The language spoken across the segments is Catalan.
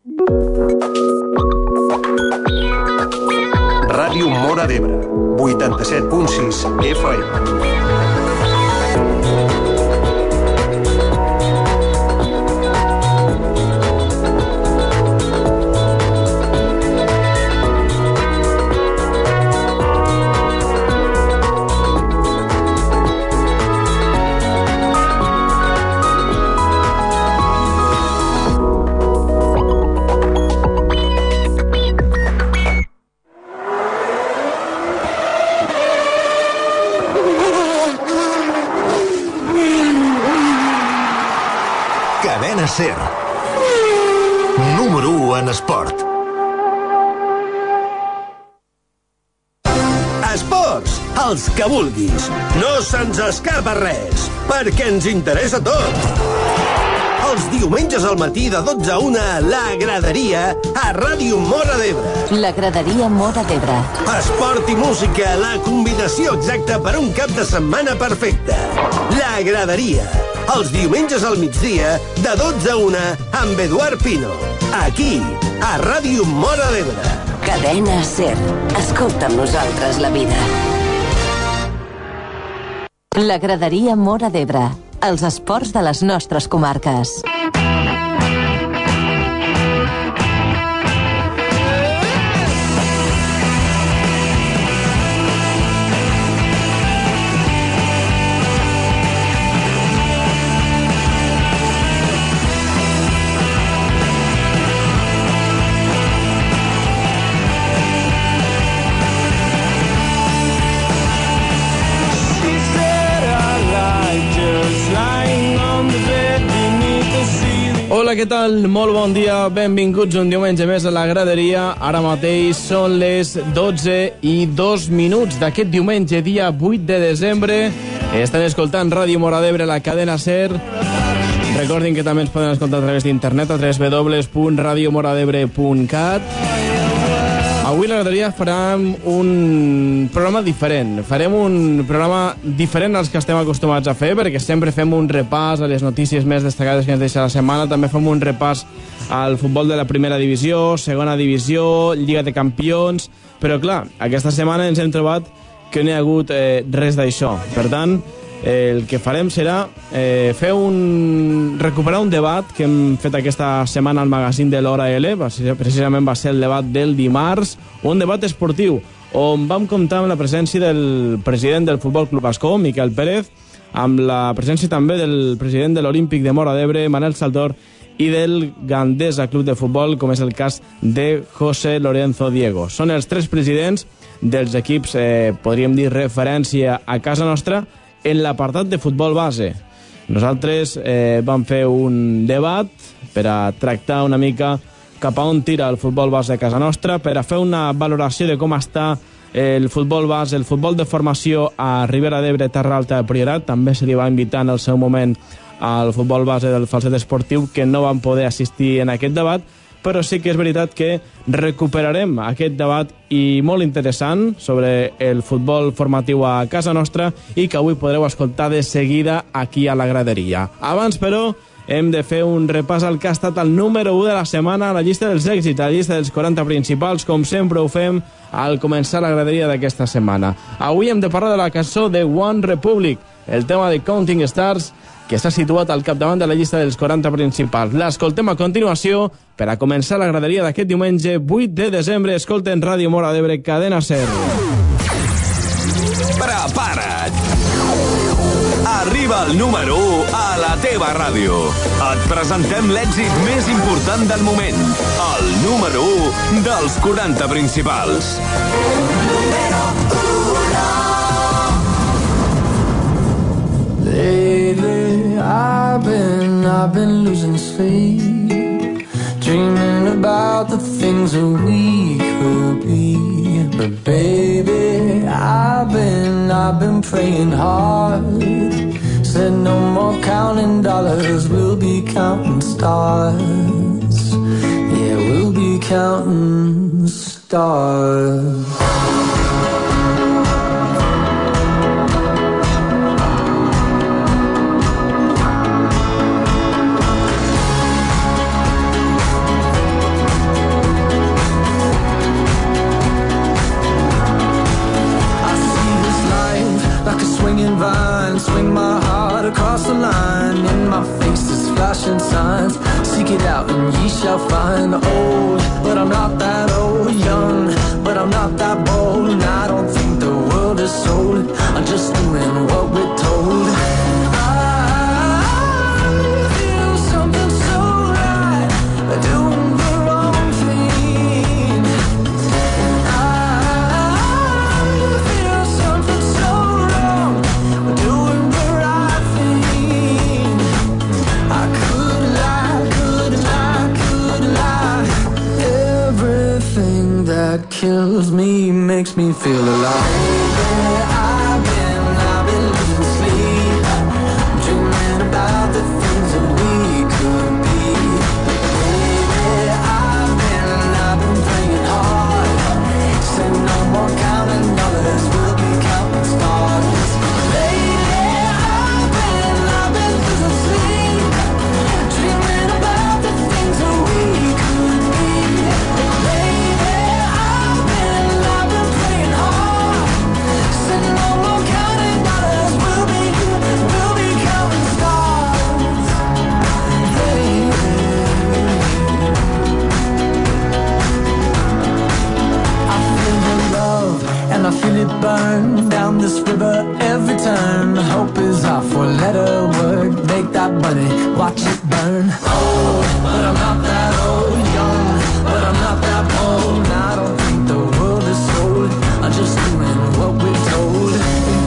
Ràdio Móra d'Ebre, 87.6 FM. Cadena SER. Número 1 en esport. Esports, els que vulguis. No se'ns escapa res, perquè ens interessa tot. Els diumenges al matí de 12 a 1, La Graderia, a Ràdio Móra d'Ebre. La Graderia Móra d'Ebre. Esport i música, la combinació exacta per un cap de setmana perfecte. La Graderia, els diumenges al migdia, de 12 a 1, amb Eduard Pino. Aquí, a Ràdio Móra d'Ebre. Cadena SER. Escolta amb nosaltres la vida. La Graderia Móra d'Ebre. Els esports de les nostres comarques. Hola, què tal? Molt bon dia, benvinguts un diumenge més a la Graderia. Ara mateix són les 12:02 d'aquest diumenge, dia 8 de desembre. Estan escoltant Ràdio Móra d'Ebre, la cadena SER. Recordin que també ens poden escoltar a través d'internet a www.radiomoradebre.cat. Avui a la Graderia farem un programa diferent. Farem un programa diferent als que estem acostumats a fer, perquè sempre fem un repàs a les notícies més destacades que ens deixa la setmana. També fem un repàs al futbol de la primera divisió, segona divisió, Lliga de Campions. Però, clar, aquesta setmana ens hem trobat que no hi ha hagut res d'això. Per tant, el que farem serà recuperar un debat que hem fet aquesta setmana al magazín de l'Hora L. Precisament va ser el debat del dimarts, un debat esportiu on vam comptar amb la presència del president del Futbol Club Ascó, Miquel Pérez, amb la presència també del president de l'Olímpic de Móra d'Ebre, Manel Saltor, i del Gandesa Club de Futbol, com és el cas de José Lorenzo Diego. Són els tres presidents dels equips, podríem dir, referència a casa nostra, en l'apartat de futbol base. Nosaltres vam fer un debat per a tractar una mica cap a on tira el futbol base a casa nostra, per a fer una valoració de com està el futbol base, el futbol de formació a Ribera d'Ebre, Terra Alta de Priorat. També se li va invitar en el seu moment al futbol base del Falset Esportiu, que no van poder assistir en aquest debat, però sí que és veritat que recuperarem aquest debat i molt interessant sobre el futbol formatiu a casa nostra i que avui podreu escoltar de seguida aquí a la Graderia. Abans, però, hem de fer un repàs al que ha estat el número 1 de la setmana a la llista dels èxits, a la llista dels 40 principals, com sempre ho fem al començar la Graderia d'aquesta setmana. Avui hem de parlar de la cançó de One Republic, el tema de Counting Stars, que està situat al capdavant de la llista dels 40 principals. L'escoltem a continuació per a començar la Graderia d'aquest diumenge 8 de desembre. Escolten Ràdio Móra d'Ebre, cadena SER. Prepara't! Arriba el número 1 a la teva ràdio. Et presentem l'èxit més important del moment. El número 1 dels 40 principals. Lately, I've been losing sleep, dreaming about the things that we could be. But baby, I've been praying hard. Said no more counting dollars, we'll be counting stars. Yeah, we'll be counting stars. out and ye shall find. Old, but I'm not that old. Young, but I'm not that bold. And I don't think the world is sold. I'm just doing what we're told. Kills me, makes me feel alive. I've been losing sleep, dreaming about the things that we could be. Baby, I've been playing hard. Said no more counting dollars, we'll be counting stars. Lately, I've been losing sleep, dreaming about the things that we could be. And I feel it burn down this river every turn. Hope is our four-letter word. Make that money, watch it burn. Old, but I'm not that old. Young, but I'm not that bold. And I don't think the world is sold. I'm just doing what we're told. And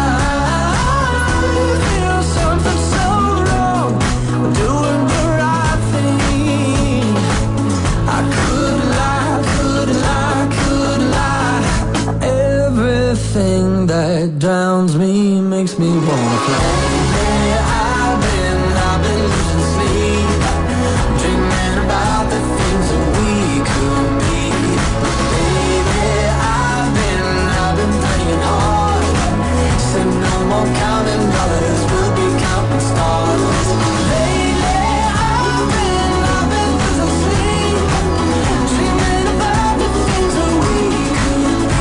I feel something so wrong. I'm doing the right thing. I could lie, could lie, could lie. Everything that drowns me makes me wanna fly. I've been losing sleep, dreaming about the things that we could be. Baby, I've been playing hard. Said no more counting dollars, we'll be counting stars. Lately, I've been losing sleep, dreaming about the things that we could be.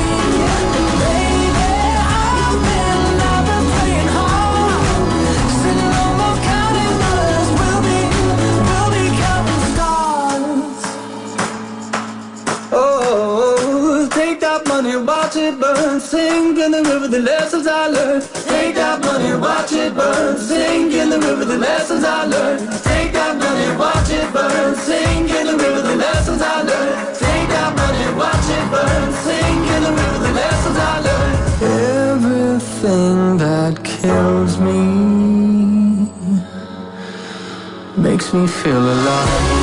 Watch it burn, sing in the river the lessons I learned. Take that money, watch it burn, sing in the river the lessons I learned. Take that money, watch it burn, sing in the river the lessons I learned. Take that money, watch it burn, sing in the river the lessons I learned. Everything that kills me makes me feel alive.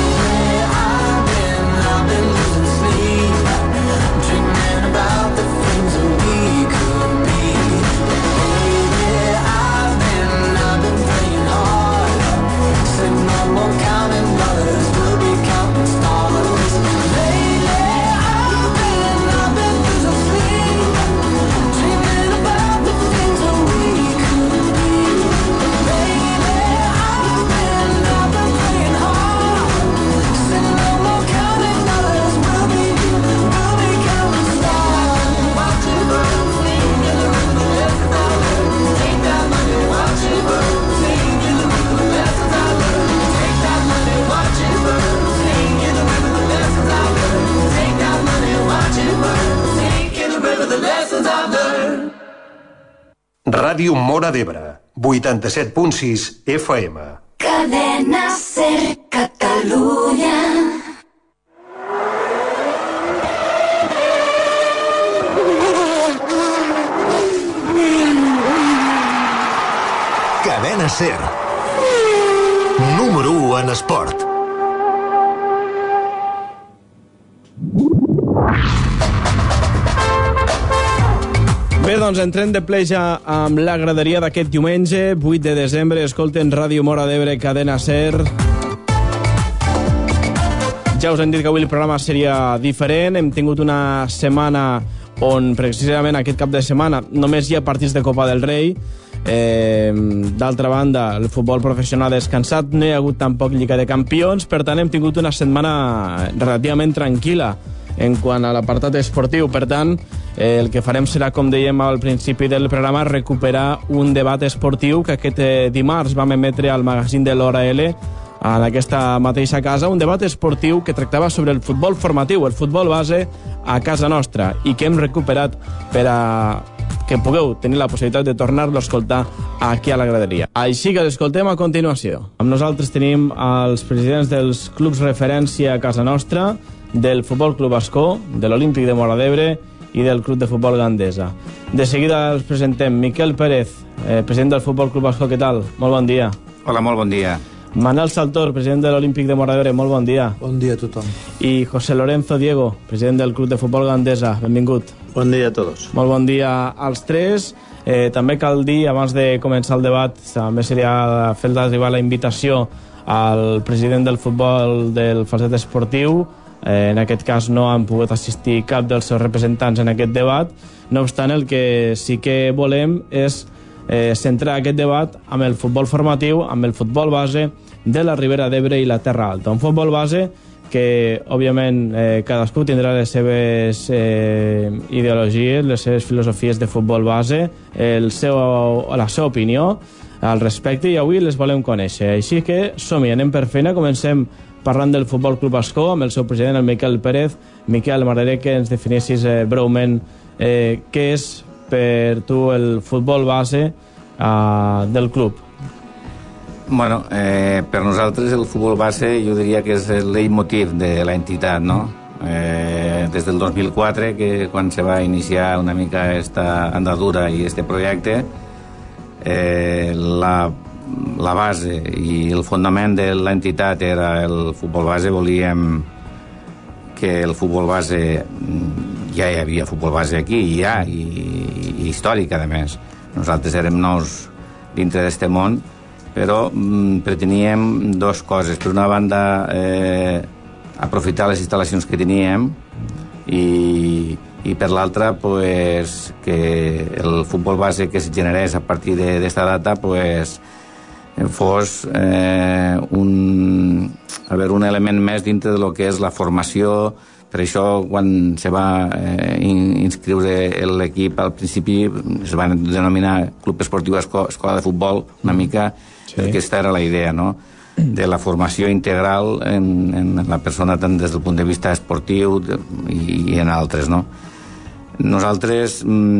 Ràdio Móra d'Ebre, 87.6 FM. Cadena Ser Catalunya. Cadena Ser. Número 1 en esport. Bé, doncs entrem de ple ja amb la graderia d'aquest diumenge, 8 de desembre. Escolten Ràdio Móra d'Ebre, Cadena Ser. Ja us hem dit que avui el programa seria diferent. Hem tingut una setmana on precisament aquest cap de setmana només hi ha partits de Copa del Rei. D'altra banda, el futbol professional ha descansat, no hi ha hagut tampoc Lliga de Campions, per tant hem tingut una setmana relativament tranquil·la en quant a l'apartat esportiu. Per tant, el que farem serà, com dèiem al principi del programa, recuperar un debat esportiu que aquest dimarts vam emetre al magazín de l'Hora L en aquesta mateixa casa un debat esportiu que tractava sobre el futbol formatiu, el futbol base a casa nostra, i que hem recuperat per a que pugueu tenir la possibilitat de tornar-lo a escoltar aquí a la graderia. Així que l'escoltem a continuació. Amb nosaltres tenim els presidents dels clubs referència a casa nostra, del Futbol Club Ascó, de l'Olímpic de Móra d'Ebre i del Club de Futbol Gandesa. De seguida els presentem Miquel Pérez, president del Futbol Club Ascó. Què tal? Molt bon dia. Hola, molt bon dia. Manel Saltor, president de l'Olímpic de Móra d'Ebre. Molt bon dia. Bon dia a tothom. I José Lorenzo Diego, president del Club de Futbol Gandesa. Benvingut. Bon dia a tots. Molt bon dia als tres. També cal dir, abans de començar el debat, també seria fer arribar la invitació al president del futbol del Falset Esportiu. En aquest cas no han pogut assistir cap dels seus representants en aquest debat. No obstant, el que sí que volem és centrar aquest debat amb el futbol formatiu, amb el futbol base de la Ribera d'Ebre i la Terra Alta. Un futbol base que, òbviament, cadascú tindrà les seves ideologies, les seves filosofies de futbol base, la seva opinió al respecte, i avui les volem conèixer. Així que som-hi, anem per feina. Comencem parlant del Futbol Club Ascó amb el seu president, el Miquel Pérez. Miquel, m'agradaria que ens definissis breument què és per tu el futbol base del club. Bueno, per nosaltres el futbol base jo diria que és el leitmotiv de l'entitat, no? Des del 2004, que quan se va iniciar una mica esta andadura i este projecte, la base i el fonament de l'entitat era el futbol base. Volíem que el futbol base, ja hi havia futbol base aquí, i històric, a més. Nosaltres érem nous dintre d'este món, però preteníem dues coses. Per una banda, aprofitar les instal·lacions que teníem, i per l'altra, pues, que el futbol base que es generés a partir d'esta data pues, fos un element més dintre de lo que és la formació. Per això, quan se va inscriure l'equip, al principi es va denominar Club Esportiu Escola de Futbol, una mica, perquè aquesta era la idea, no?, de la formació integral en la persona, tant des del punt de vista esportiu i en altres, no? Nosaltres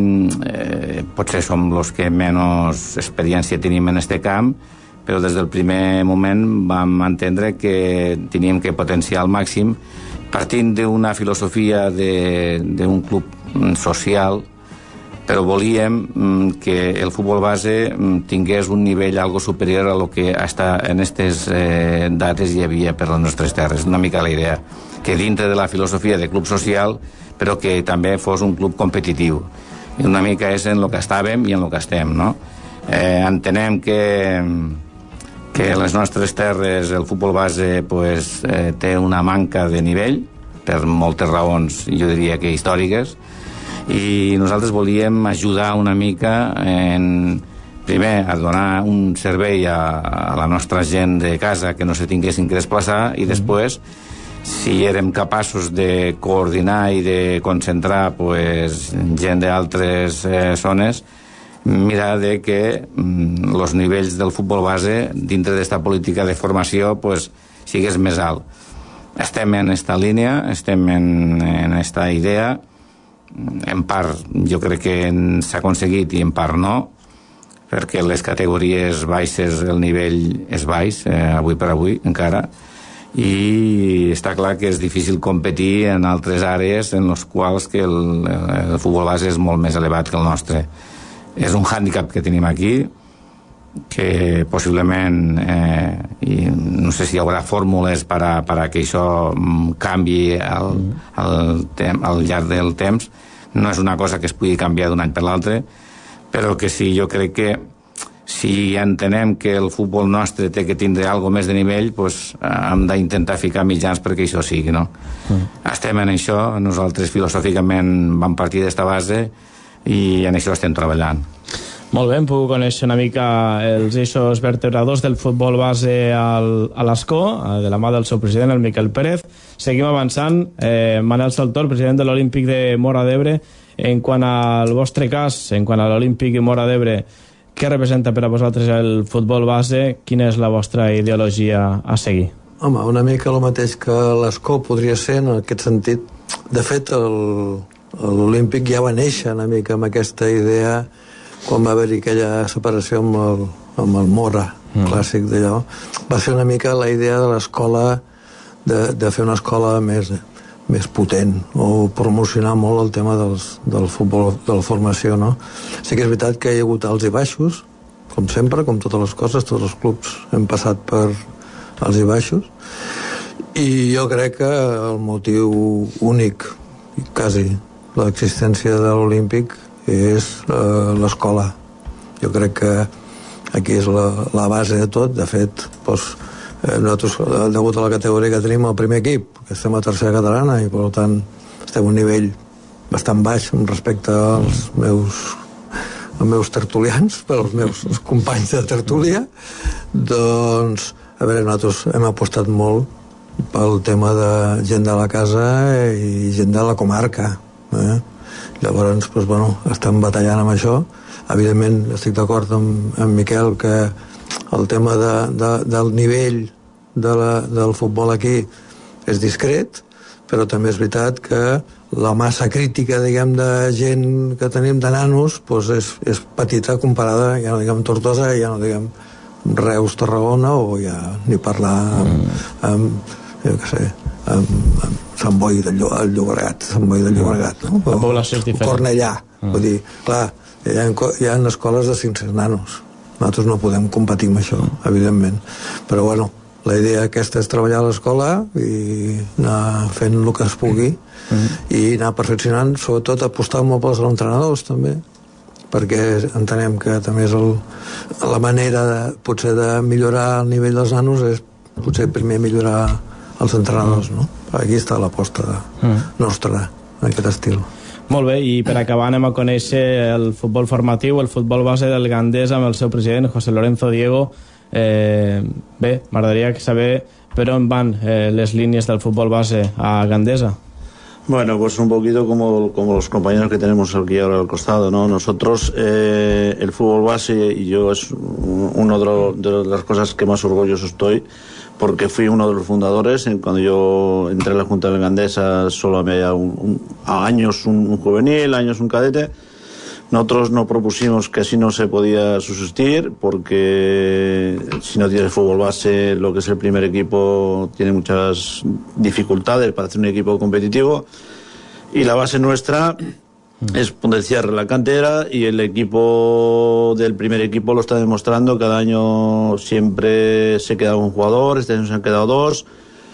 potser som els que menys experiència tenim en este camp, però des del primer moment vam entendre que teníem que potenciar al màxim, partint d'una filosofia d'un club social, però volíem que el futbol base tingués un nivell algo superior a lo que hasta en aquestes dates hi havia per les nostres terres. Una mica la idea, que dintre de la filosofia de club social, però que també fos un club competitiu. I una mica és en el que estàvem i en el que estem, no? Entenem que les nostres terres el futbol base pues, té una manca de nivell, per moltes raons, jo diria que històriques, i nosaltres volíem ajudar una mica primer a donar un servei a la nostra gent de casa que no se tinguessin que desplaçar, i després, si érem capaços de coordinar i de concentrar pues, gent d'altres zones, mirar de que els nivells del futbol base dintre d'esta política de formació pues, sigués més alt. Estem en esta línia, estem en esta idea. En part jo crec que s'ha aconseguit i en part no, perquè les categories baixes el nivell és baix, avui per avui encara, i està clar que és difícil competir en altres àrees en les quals que el futbol base és molt més elevat que el nostre. És un hàndicap que tenim aquí, que possiblement i no sé si hi haurà fórmules per a que això canvi al llarg del temps. No és una cosa que es pugui canviar d'un any per l'altre, però que sí, jo crec que si entenem que el futbol nostre té que tindre alguna més de nivell, doncs hem d'intentar ficar mitjans perquè això sigui, no? Estem en això, nosaltres filosòficament vam partir d'esta base i en això estem treballant. Molt bé, hem pogut conèixer una mica els eixos vertebradors del futbol base a l'Ascó, de la mà del seu president, el Miquel Pérez. Seguim avançant. Manel Saltor, president de l'Olímpic de Móra d'Ebre. En quant al vostre cas, en quant a l'Olímpic de Móra d'Ebre, què representa per a vosaltres el futbol base? Quina és la vostra ideologia a seguir? Home, una mica el mateix que l'Escó podria ser en aquest sentit. De fet, l'Olímpic ja va néixer una mica amb aquesta idea quan va haver-hi aquella separació amb el Mora, clàssic d'allò. Va ser una mica la idea de l'escola, de fer una escola més potent, o promocionar molt el tema del futbol, de la formació, no? Sí que és veritat que hi ha hagut alts i baixos, com sempre, com totes les coses, tots els clubs hem passat per alts i baixos, i jo crec que el motiu únic, quasi, l'existència de l'Olímpic és l'escola. Jo crec que aquí és la base de tot. De fet, doncs, nosaltres, degut a la categoria que tenim, el primer equip, que estem a tercera catalana, i per tant estem a un nivell bastant baix respecte als meus tertulians, als meus companys de tertúlia. Doncs, a veure, nosaltres hem apostat molt pel tema de gent de la casa i gent de la comarca. Llavors, doncs, bueno, estem batallant amb això. Evidentment, estic d'acord amb Miquel que el tema del nivell del futbol aquí és discret, però també és veritat que la massa crítica, diguem, de gent que tenim de nanos, doncs és petita comparada, ja no diguem Tortosa, ja no diguem Reus, Tarragona, o ja ni parlar amb jo què sé, amb Sant Boi del Llobregat, no? La població és diferent. Cornellà, vull dir, clar, hi ha escoles de 500 nanos. Nosaltres no podem competir amb això, evidentment. Però, bueno, la idea aquesta és treballar a l'escola i anar fent el que es pugui i anar perfeccionant, sobretot apostar molt pels entrenadors, també, perquè entenem que també és la manera potser de millorar el nivell dels nanos és potser primer millorar els entrenadors, no? Aquí està l'aposta nostra, en aquest estil. Molt bé, i per acabar anem a conèixer el futbol formatiu, el futbol base del Gandesa amb el seu president, José Lorenzo Diego. Bé, m'agradaria saber per on van les líneas del futbol base a Gandesa. Bueno, pues un poquito como los compañeros que tenemos aquí ahora al costado, ¿no? Nosotros, el fútbol base, y yo es una de las cosas que más orgulloso estoy, porque fui uno de los fundadores. Cuando yo entré en la Junta de Gandesa solo había años un juvenil, años un cadete. Nosotros nos propusimos que así no se podía subsistir, porque si no tienes fútbol base, lo que es el primer equipo tiene muchas dificultades para hacer un equipo competitivo, y la base nuestra es potenciar la cantera, y el equipo del primer equipo lo está demostrando. Cada año siempre se queda un jugador, este año se han quedado dos.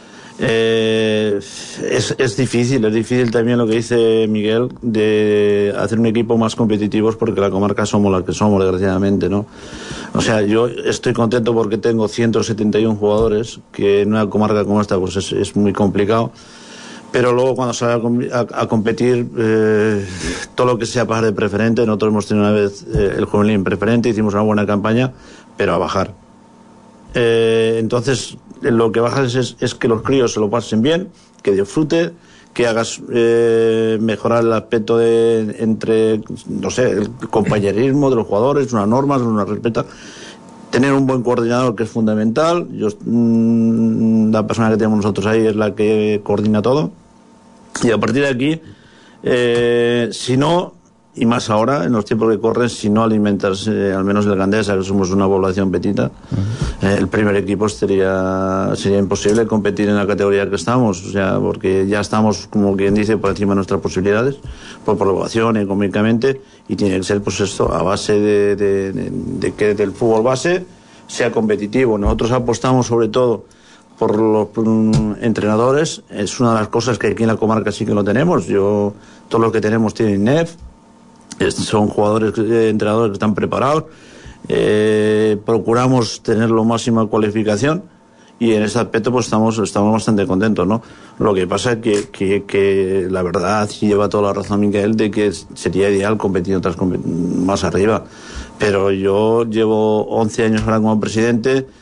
Es difícil también lo que dice Miguel de hacer un equipo más competitivo, porque la comarca somos la que somos, desgraciadamente, ¿no? O sea, yo estoy contento porque tengo 171 jugadores, que en una comarca como esta pues es muy complicado, pero luego cuando sale a competir, todo lo que sea pasar de preferente. Nosotros hemos tenido una vez el juvenil en preferente, hicimos una buena campaña, pero a bajar. Entonces lo que bajas es que los críos se lo pasen bien, que disfrute, que hagas mejorar el aspecto entre, no sé, el compañerismo de los jugadores, unas normas, una respeta, tener un buen coordinador, que es fundamental. La persona que tenemos nosotros ahí es la que coordina todo, y a partir de aquí, si no, y más ahora, en los tiempos que corren, si no alimentas, al menos el Gandesa, que somos una población petita, el primer equipo sería imposible competir en la categoría que estamos, o sea, porque ya estamos, como quien dice, por encima de nuestras posibilidades, por población, económicamente, y tiene que ser, pues esto, a base de que el fútbol base sea competitivo. Nosotros apostamos sobre todo por los entrenadores. Es una de las cosas que aquí en la comarca sí que lo tenemos. Todos los que tenemos tienen NEF, son jugadores, entrenadores que están preparados. Procuramos tener la máxima cualificación, y en ese aspecto pues estamos bastante contentos, ¿no? Lo que pasa es que la verdad, sí lleva toda la razón Miguel, de que sería ideal competir más arriba, pero yo llevo 11 años ahora como presidente,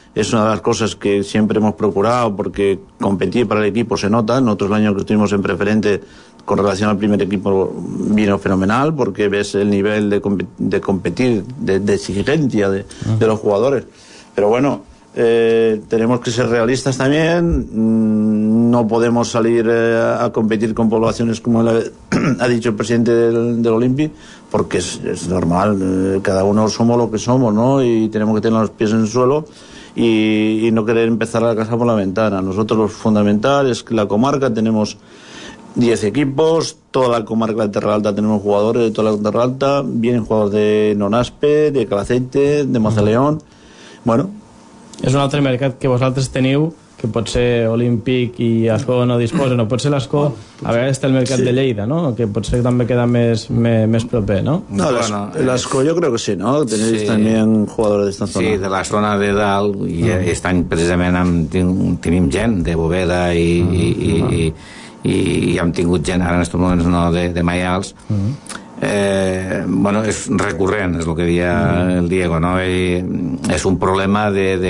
es una de las cosas que siempre hemos procurado, porque competir para el equipo se nota. Nosotros el año que estuvimos en preferente con relación al primer equipo vino fenomenal, porque ves el nivel de competir, de exigencia de los jugadores. Pero bueno, tenemos que ser realistas también. No podemos salir a competir con poblaciones como ha dicho el presidente del Olympic, porque es normal, cada uno somos lo que somos, ¿no? Y tenemos que tener los pies en el suelo y no querer empezar a la casa por la ventana. Nosotros lo fundamental es que la comarca tenemos 10 equipos, toda la comarca de Terra Alta tenemos jugadores de toda la Terra Alta, vienen jugadores de Nonaspe, de Calacete, de Mazaleón. Bueno, és un altre mercat que vosaltres teniu, que potser Olímpic i Ascó no disposen, o potser l'Ascó a vegades té el mercat de Lleida, ¿no? Que potser també queda més proper, ¿no? No, l'Ascó yo creo que sí, ¿no? Tenéis también jugadores de esta zona. Sí, de la zona de dalt, i aquest any precisament tenim gent de Boveda i hem tingut gent, ara en aquests moments no, de Maials. Bueno, és recurrent, és el que deia el Diego, ¿no? I és un problema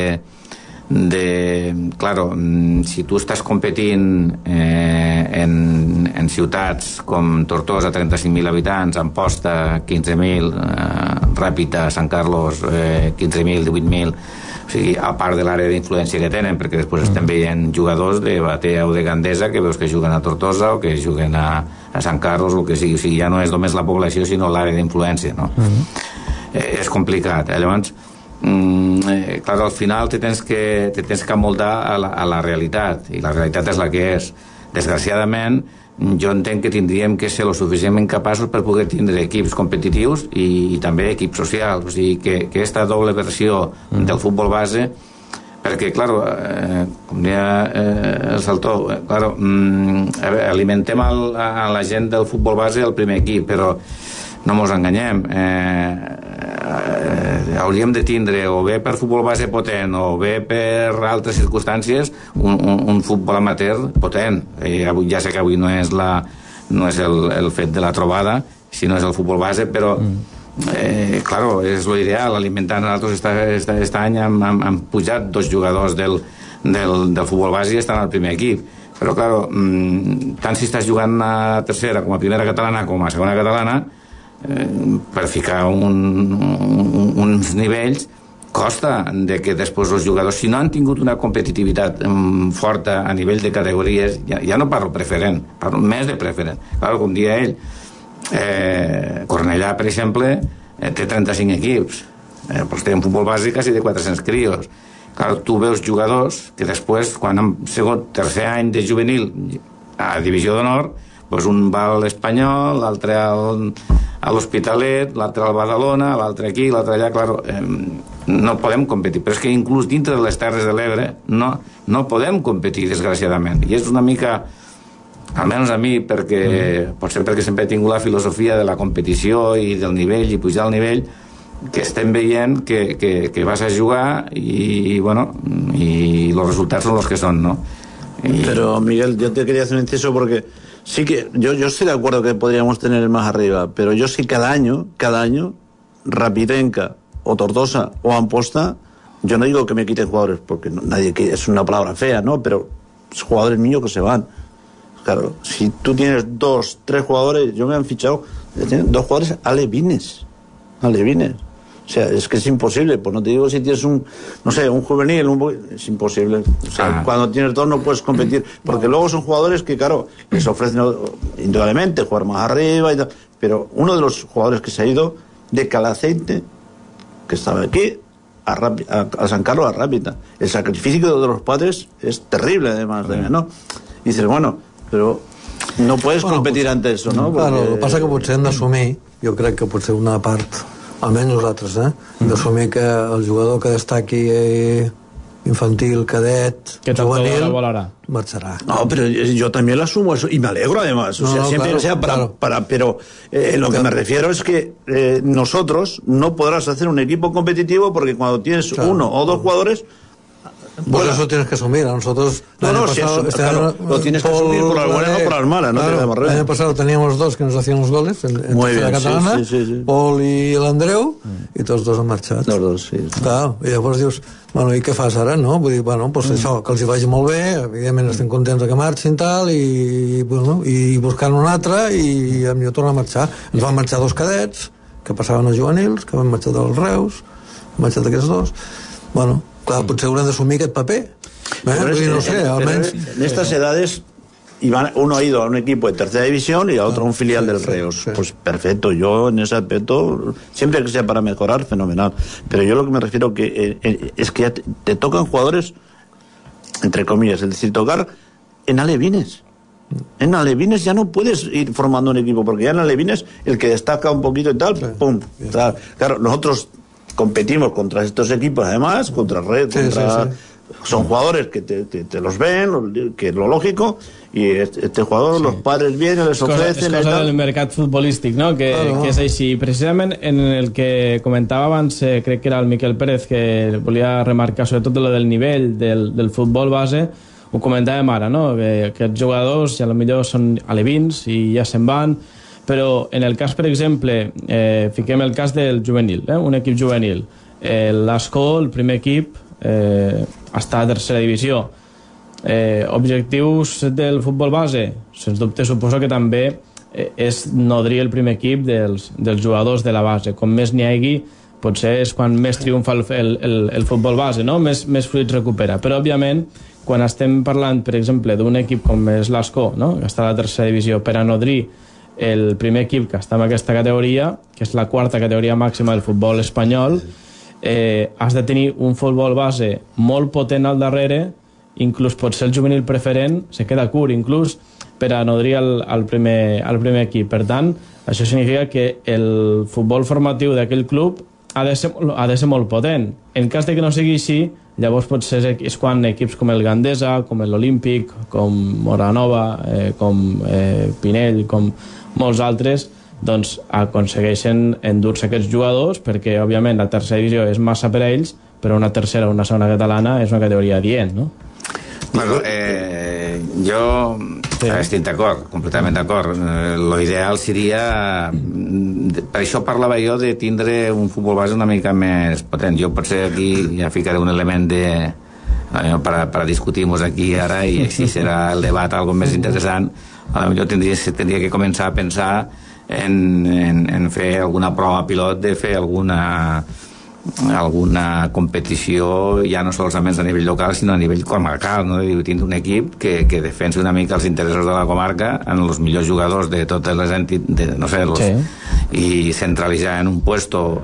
claro, si tu estàs competint en ciutats com Tortosa, 35.000 habitants, Amposta, 15.000, Ràpita, Sant Carlos, 15.000, 18.000, o sigui, a part de l'àrea d'influència que tenen, perquè després estem veient jugadors de Batea o de Gandesa que veus que juguen a Tortosa o que juguen a Sant Carlos, o que sigui, o sigui, ja no és només la població sinó l'àrea d'influència, no? És complicat, llavors clar, al final te tens que amoldar a la realitat, i la realitat és la que és. Desgraciadament jo entenc que tindríem que ser lo suficientment capaços per poder tindre equips competitius i també equips socials, o sigui que aquesta doble versió del futbol base, perquè claro, com deia el Saltó, claro, alimentem a la gent del futbol base al primer equip, però no mos enganyem, hauríem de tindre o bé per futbol base potent o bé per altres circumstàncies un futbol amateur potent. Ja sé que avui no és el fet de la trobada, sinó és el futbol base, però claro, és l'ideal. Alimentant nosaltres aquest any han pujat 2 jugadors del futbol base i estan al primer equip, però claro, tant si estàs jugant a tercera com a primera catalana com a segona catalana, per ficar uns nivells costa de que després els jugadors, si no han tingut una competitivitat forta a nivell de categories, ja no parlo preferent, parlo més de preferent. Claro, com dia ell, Cornellà, per exemple, té 35 equips, doncs té un futbol bàsic quasi de 400 crios. Claro, tu veus jugadors que després, quan han segon, tercer any de juvenil a divisió d'honor, doncs un va a l'Espanyol, l'altre a l'Hospitalet, l'altre al Badalona, l'altre aquí, l'altre allà, claro, no podem competir, però és que inclús dintre de les Terres de l'Ebre no podem competir, desgraciadament, i és una mica, almenys a mi, potser perquè sempre he tingut la filosofia de la competició i del nivell i pujar al nivell, que estem veient que vas a jugar y bueno, y los resultados son los que son, ¿no? Pero Miguel, yo te quería hacer un inciso porque sí que yo estoy de acuerdo que podríamos tener más arriba, pero yo sí cada año Rapidenca o Tortosa o Amposta, yo no digo que me quiten jugadores porque nadie, que es una palabra fea, ¿no? Pero jugadores míos que se van. Claro, si tú tienes 2, 3 jugadores, yo me han fichado 2 jugadores alevines. O sea, es que es imposible, pues no te digo si tienes un juvenil, es imposible. O sea, cuando tienes 2 no puedes competir, porque luego son jugadores que, claro, les ofrecen indudablemente jugar más arriba y tal, pero uno de los jugadores que se ha ido de Calacete, que estaba aquí, a San Carlos, a Rápita, el sacrificio de los padres es terrible, además, ¿no? Y dices, bueno, pero no puedes competir ante eso, ¿no? Porque... Claro, el que passa que potser hem d'assumir, jo crec que potser una part, almenys nosaltres, d'assumir que el jugador que destaqui infantil, cadet, que juvenil, marxará. No, pero yo también lo asumo eso, y me alegro además. O sea, siempre claro, sea para pero lo que me refiero es que nosotros no podrás hacer un equipo competitivo porque cuando tienes 1 o 2 jugadores, Pues eso tienes que asumir. A nosotros... lo tienes que asumir por las buenas o por las malas, no tenemos el año pasado teníamos dos que nos hacían los goles en tercera catalana, Pol i l'Andreu, i tots dos han marxat. Los dos, sí. Clar, i llavors dius, bueno, i què fas ara, no? Vull dir, bueno, doncs això, que els hi vagi molt bé, evidentment estem contents que marxin tal, i buscant un altre, i millor tornar a marxar. Ens van marxar dos cadets, que passaven a juvenils, que van marxar dels Reus, han marxat aquests dos. Bueno, clar, potser hauran d'assumir aquest paper. No sé, almenys... En estas edades uno ha ido a un equipo de tercera división y a otro a un filial del Reus. Pues perfecto, yo en ese aspecto, siempre que sea para mejorar, fenomenal. Pero yo lo que me refiero es que ya te tocan jugadores, entre comillas, es decir, tocar en alevines. En alevines ya no puedes ir formando un equipo, porque ya en alevines el que destaca un poquito y tal, pum. Tal. Claro, nosotros competimos contra estos equipos, además, contra Red, son jugadores que te los ven, que es lo lógico, y este jugador, los padres vienen, les ofrecen... És cosa del mercat futbolístic, no? Que és així. Precisament en el que comentava abans, crec que era el Miquel Pérez, que volia remarcar sobretot lo del nivell del futbol base, ho comentàvem ara, no? Que aquests jugadors ja potser són alevins i ja se'n van, però en el cas, per exemple, fiquem el cas del juvenil, un equip juvenil. L'Ascó, el primer equip, està a tercera divisió. Objectius del futbol base, sens dubte suposo que també és nodrir el primer equip dels jugadors de la base. Com més n'hi hagi, potser és quan més triomfa el futbol base, no? Més fruits recupera. Però òbviament, quan estem parlant, per exemple, d'un equip com és l'Ascó, no? Que està a la tercera divisió, per a nodrir el primer equip que està en aquesta categoria, que és la quarta categoria màxima del futbol espanyol, has de tenir un futbol base molt potent al darrere, inclús potser el juvenil preferent se queda curt, inclús per a nodrir el primer equip. Per tant, això significa que el futbol formatiu d'aquell club ha de ser molt potent. En cas de que no sigui així, llavors potser és quan equips com el Gandesa, com l'Olímpic, com Moranova, com Pinell, com molts altres, doncs aconsegueixen endur-se aquests jugadors, perquè òbviament la tercera divisió és massa per a ells, però una tercera o una segona catalana és una categoria adient, no? Bueno, jo estic d'acord, completament d'acord. L'ideal seria... Per això parlava jo de tindre un futbol base una mica més potent. Jo potser aquí ja ficaré un element per discutir-nos aquí ara, i així serà el debat algo més interessant. Potser tindria que començar a pensar en fer alguna prova pilot, de fer alguna competició ja no solament a nivell local sinó a nivell comarcal, no? De tindre un equip que defensi una mica els interessos de la comarca en els millors jugadors de totes les entitats, no sé, i centralitzar en un puesto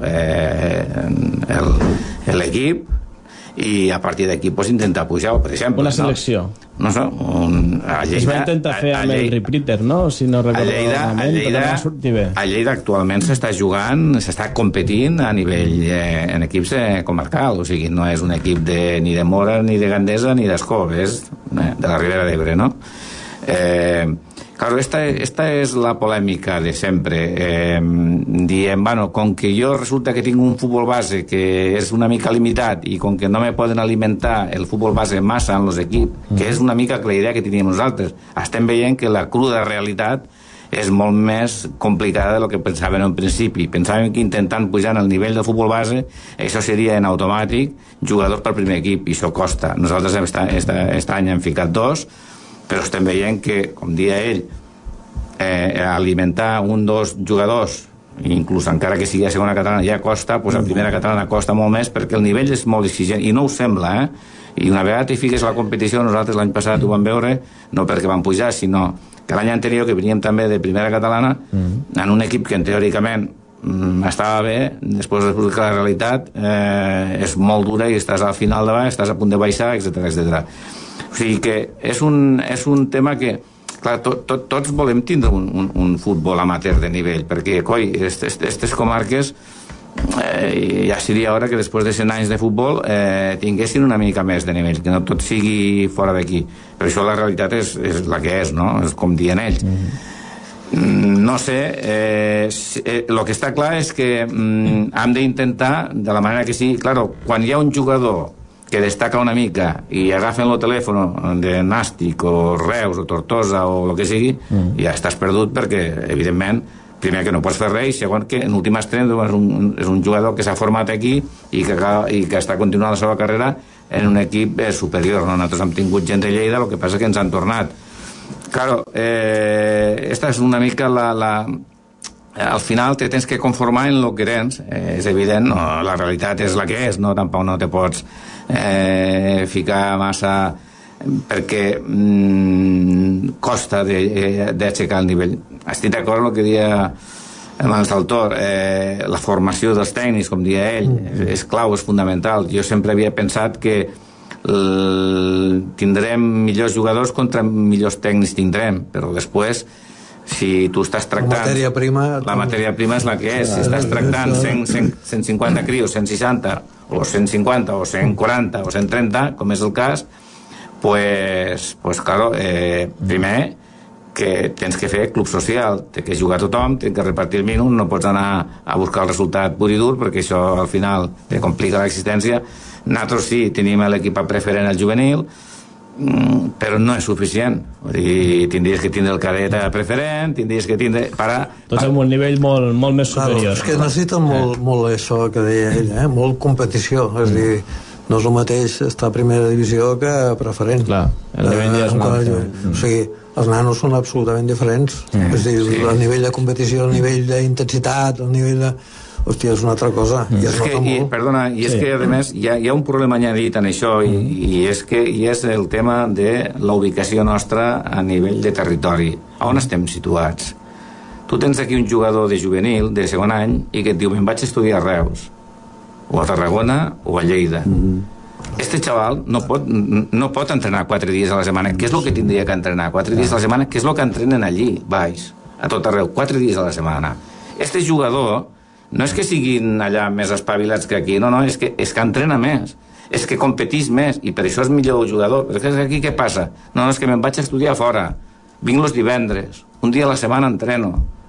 l'equip, i a partir d'aquí pues, intentar pujar, per exemple. Una selecció. No sé, es va intentar fer amb el Repeater, no? Si no recordo malament, però no va sortir bé. A Lleida actualment s'està competint a nivell en equips comarcal, o sigui, no és un equip ni de Mora, ni de Gandesa, ni d'Ascó, és de la Ribera d'Ebre, no? Claro, esta és la polèmica de sempre. Diem, bueno, com que jo resulta que tinc un futbol base que és una mica limitat i com que no me poden alimentar el futbol base massa en els equips, que és una mica la idea que teníem nosaltres, estem veient que la cruda realitat és molt més complicada del que pensàvem en principi. Pensàvem que intentant pujar el nivell del futbol base, això seria en automàtic jugadors per primer equip, i això costa. Nosaltres aquest any hem ficat 2, però estem veient que, com dia ell, alimentar dos jugadors, inclús encara que sigui a segona catalana ja costa, doncs a primera catalana costa molt més, perquè el nivell és molt exigent, i no us sembla, I una vegada t'hi fiques a la competició, nosaltres l'any passat ho vam veure, no perquè vam pujar, sinó que l'any anterior, que veníem també de primera catalana, en un equip que teòricament estava bé, després que la realitat és molt dura i estàs al final de baix, estàs a punt de baixar, etc. O sigui que és un tema que, clar, tots volem tindre un futbol amateur de nivell, perquè, coi, aquestes comarques ja seria hora que després de 100 anys de futbol tinguessin una mica més de nivell, que no tot sigui fora d'aquí. Per això la realitat és la que és, no? És com diuen ells. No sé, el que està clar és que hem d'intentar, de la manera que sigui, claro, quan hi ha un jugador que destaca una mica i agafen el telèfon de Nàstic o Reus o Tortosa o el que sigui, ja estàs perdut perquè, evidentment, primer que no pots fer res, segon que en última estrena és un jugador que s'ha format aquí i que està continuant la seva carrera en un equip superior. Nosaltres hem tingut gent de Lleida, el que passa que ens han tornat. Claro, esta és una mica al final te tens que conformar en el que tens, és evident, no? La realitat és la que és, no? Tampoc no te pots ficar massa perquè costa d'aixecar el nivell. Estic d'acord amb el que deia el Saltor, la formació dels tècnics, com deia ell, és clau, és fundamental. Jo sempre havia pensat que tindrem millors jugadors contra millors tècnics tindrem, però després si tu estàs tractant la matèria prima és la que és. Si estàs tractant 150 crios, 160 o 150 o 140 o 130, com és el cas, pues claro, primer que tens que fer club social, té que jugar tothom, té que repartir el minut, no pots anar a buscar el resultat pur i dur perquè això al final te complica l'existència. Nosaltres sí, tenim l'equip preferent al juvenil, però no és suficient. Tindries que tindre el cadet preferent, tindries que tindre... Tots en un nivell molt més superior. És que necessiten molt això que deia ell, molt competició, és a dir, no és el mateix estar a primera divisió que preferent. Clar, el nivell ja és un altre. O sigui, els nanos són absolutament diferents. És a dir, el nivell de competició, el nivell d'intensitat, el nivell de... Hòstia, és una altra cosa. Perdona, i és que a més hi ha un problema añadit en això i és el tema de la ubicació nostra a nivell de territori. On estem situats? Tu tens aquí un jugador de juvenil de segon any i que et diu me'n vaig a estudiar a Reus o a Tarragona o a Lleida. Este xaval no pot entrenar 4 dies a la setmana. Què és el que tindria que entrenar? 4 dies a la setmana? Què és el que entrenen allí, baix, a tot arreu? 4 dies a la setmana. Este jugador no és que siguin allà més espavilats que aquí, no, és que entrena més, és que competís més, i per això és millor jugador. Però és que aquí què passa? No, és que me'n vaig a estudiar fora, vinc els divendres, un dia a la setmana entreno.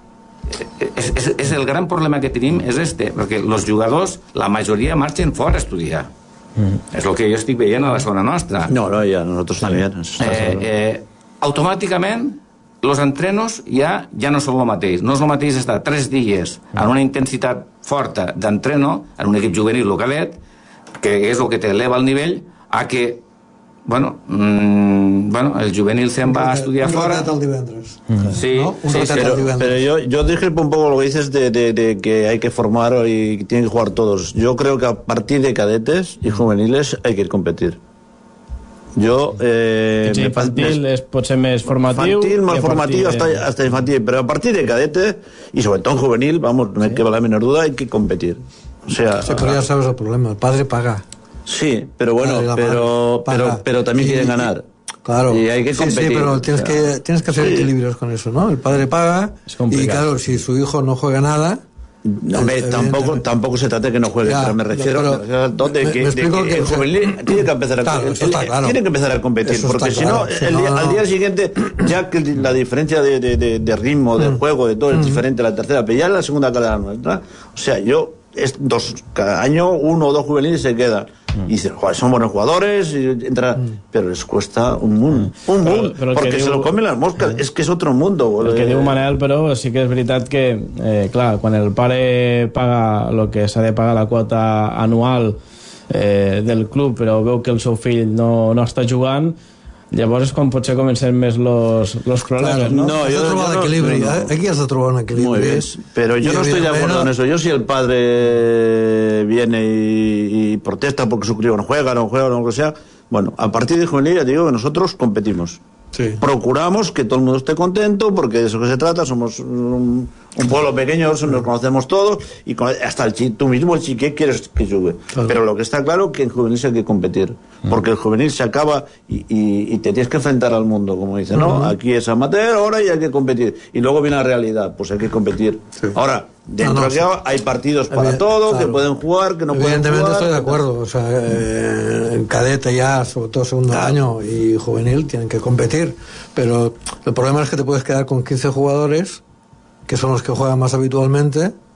És el gran problema que tenim és perquè els jugadors, la majoria marxen fora a estudiar. És el que jo estic veient a la zona nostra. No, ja, nosotros también. Automàticament los entrenos ja no són el mateix. No és el mateix estar 3 dies en una intensitat forta d'entreno en un equip juvenil o cadet, que és el que t'eleva el nivell, a que el juvenil se'n va a estudiar fora. Un ratet al divendres. Sí, pero yo discrepo un poco lo que dices de que hay que formar y tienen que jugar todos. Yo creo que a partir de cadetes y juveniles hay que competir. Infantil pot ser més formatiu, más formativo hasta infantil, pero a partir de cadete y sobre todo en juvenil, vamos, no hay que la menor duda, hay que competir. O sea, pero ya sabes el problema, el padre paga. Sí, pero bueno, pero también quieren ganar. Claro, y hay que competir. Sí, pero tienes que hacer equilibrios con eso, ¿no? El padre paga y claro, si su hijo no juega nada... Hombre, tampoco se trata de que no juegue, pero me refiero que el juvenil tiene que empezar tiene que empezar a competir, porque si no, al día siguiente, ya que la diferencia de ritmo, de juego, de todo es diferente a la tercera, pero ya en la segunda cara nuestra, o sea, cada año 1 o 2 juveniles se quedan. Y dicen, son buenos jugadores, pero les cuesta un mundo, porque se lo comen las moscas, és que és otro mundo. El que diu Manel, però sí que és veritat que, clar, quan el pare paga el que s'ha de pagar la quota anual del club, però veu que el seu fill no està jugant, llavors és quan potser comencen més los problemas, ¿no? No, has de trobar l'equilibri, aquí has de trobar un equilibri. Muy bien, pero yo no estoy de acuerdo en eso. Yo si el padre viene y protesta porque su crío no juega o lo que sea, bueno, a partir de juvenil ya digo que nosotros competimos. Sí. Procuramos que todo el mundo esté contento, porque de eso que se trata, somos un pueblo pequeño, nos conocemos todos, y hasta tú mismo el chique quieres que juegue. Claro. Pero lo que está claro es que en juvenil hay que competir, porque el juvenil se acaba y te tienes que enfrentar al mundo, como dice, ¿no? Aquí es amateur, ahora y hay que competir. Y luego viene la realidad, pues hay que competir. Sí. Ahora, dentro de hay partidos para todo, claro, que pueden jugar, que no pueden jugar. Evidentemente estoy de acuerdo, o sea, en cadete ya, sobre todo segundo año y juvenil, tienen que competir, pero el problema es que te puedes quedar con 15 jugadores, que son los que juegan más habitualmente,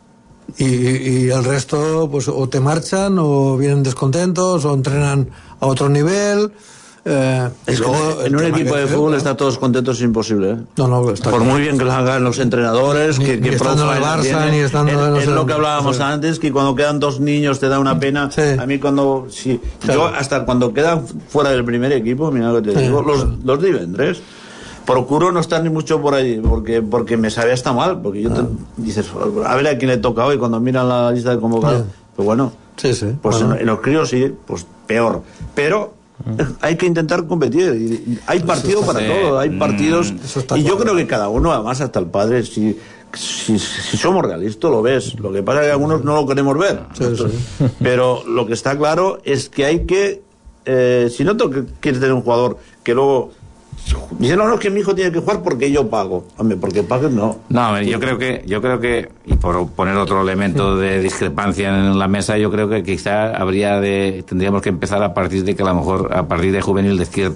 y el resto pues o te marchan o vienen descontentos o entrenan a otro nivel. Es que en un equipo de fútbol estar todos contentos es imposible, ¿eh? No, está por muy bien que lo hagan los entrenadores, ni estando en el Barça, ni estando es lo que hablábamos antes, que cuando quedan dos niños te da una pena. A mí yo hasta cuando quedan fuera del primer equipo, mira lo que te digo, los divendres procuro no estar ni mucho por ahí porque me sabe hasta mal, porque dices, a ver a quién le toca hoy cuando miran la lista de convocados. Pues bueno, pues en los críos sí, pues peor, pero hay que intentar competir. Hay partido para todo, hay partidos. Y yo creo que cada uno, además hasta el padre, si somos realistas, lo ves. Lo que pasa es que algunos no lo queremos ver. Pero lo que está claro es que hay que, si no quieres tener un jugador que luego dice, no, es que mi hijo tiene que jugar porque yo pago. Hombre, porque pagues no. No, a ver, yo creo que, y por poner otro elemento de discrepancia en la mesa, yo creo que quizá tendríamos que empezar a partir de que a lo mejor, a partir de juvenil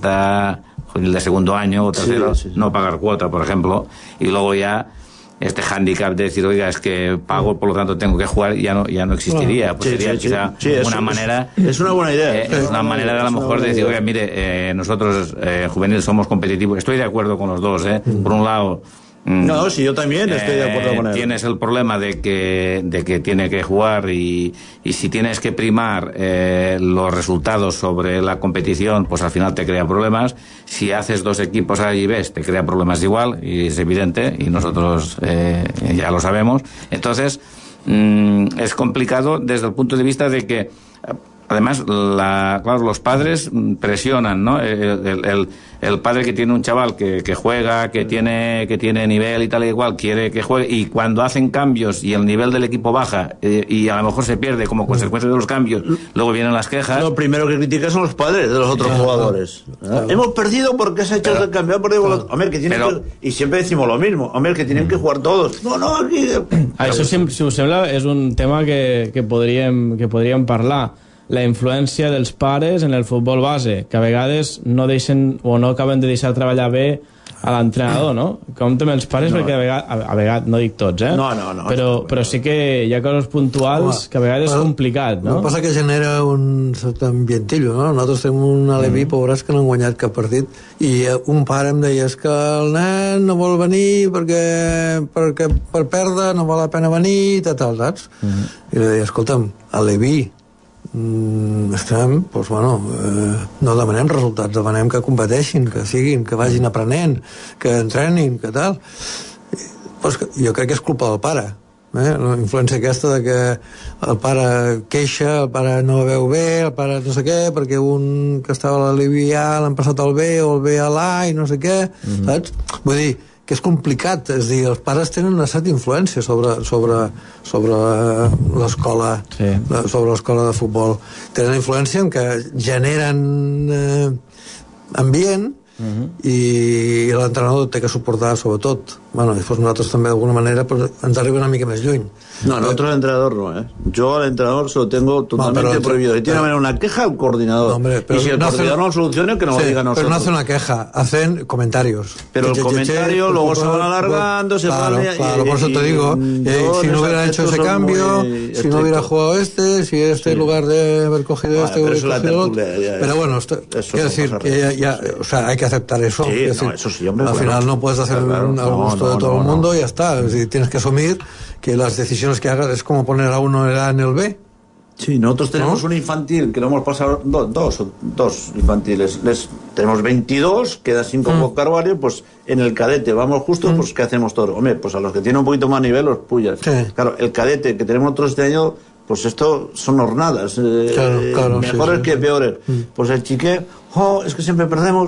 de segundo año o tercero, no pagar cuota, por ejemplo, y luego ya este hándicap de decir, oiga, es que pago, por lo tanto tengo que jugar, ya no existiría. Pues sería quizá una manera. Es una buena idea. Es una manera de a lo mejor de decir, oiga, mire, nosotros juvenil somos competitivos. Estoy de acuerdo con los dos, Por un lado. No, sí, yo también estoy de acuerdo con él. Tienes el problema de que tiene que jugar y si tienes que primar los resultados sobre la competición, pues al final te crea problemas. Si haces dos equipos A y B, te crea problemas igual, y es evidente, y nosotros ya lo sabemos. Entonces, es complicado desde el punto de vista de que, además, claro, los padres presionan, ¿no? El padre que tiene un chaval que juega, que tiene nivel y tal y igual, quiere que juegue, y cuando hacen cambios y el nivel del equipo baja y a lo mejor se pierde como consecuencia de los cambios, luego vienen las quejas. Lo primero que critican son los padres de los otros jugadores. Hemos perdido porque se ha hecho el cambio, hombre, que tienen y siempre decimos lo mismo, hombre, que tienen que jugar todos. No, aquí. Això, si us sembla, és un tema que podríem parlar. La influència dels pares en el futbol base, que a vegades no deixen o no acaben de deixar treballar bé a l'entrenador, no? Compte amb els pares, perquè a vegades, no dic tots, però sí que hi ha coses puntuals que a vegades és complicat, no? El que passa que genera un cert ambientillo, no? Nosaltres tenim un aleví, pobrats, que no han guanyat cap partit, i un pare em deia, és que el nen no vol venir perquè per perdre no val la pena venir, saps? I li deia, escolta'm, aleví, estem, doncs, no demanem resultats, demanem que competeixin, que siguin, que vagin aprenent, que entrenin, que tal. Pues jo crec que és culpa del pare, la influència aquesta de que el pare queixa, el pare no veu bé, el pare no sé què, perquè un que estava a l'Alivià l'han passat al B o el B a l'A i no sé què, saps? Vull dir que és complicat, és dir, els pares tenen una certa influència sobre l'escola, sobre l'escola de futbol. Tenen influència en que generen ambient, i l'entrenador té que suportar, sobretot. Després nosaltres també d'alguna manera ens arriba una mica més lluny. No, nosotros el entrenador no, Yo al entrenador se lo tengo totalmente prohibido. Y tiene que haber una queja al coordinador. Y si el coordinador no lo soluciona, que nos lo diga a nosotros. Pero no hacen una queja, hacen comentarios. Pero el comentario luego se van alargando, se van... Claro, por eso te digo, si no hubiera hecho ese cambio, si no hubiera jugado si en lugar de haber cogido hubiera cogido otro. Pero bueno, quiero decir, hay que aceptar eso. Eso sí, hombre. Al final no puedes hacer al gusto de todo el mundo y ya está. Tienes que asumir que las decisiones que hagas es como poner a uno en el B. Sí, nosotros tenemos un infantil que lo hemos pasado, dos infantiles. Tenemos 22, queda 5 convocar varios, pues en el cadete vamos justo, pues ¿qué hacemos todos? Hombre, pues a los que tienen un poquito más nivel los pullas. Claro, el cadete que tenemos nosotros este año, pues esto son hornadas, mejores que peores. Pues el chique, es que siempre perdemos,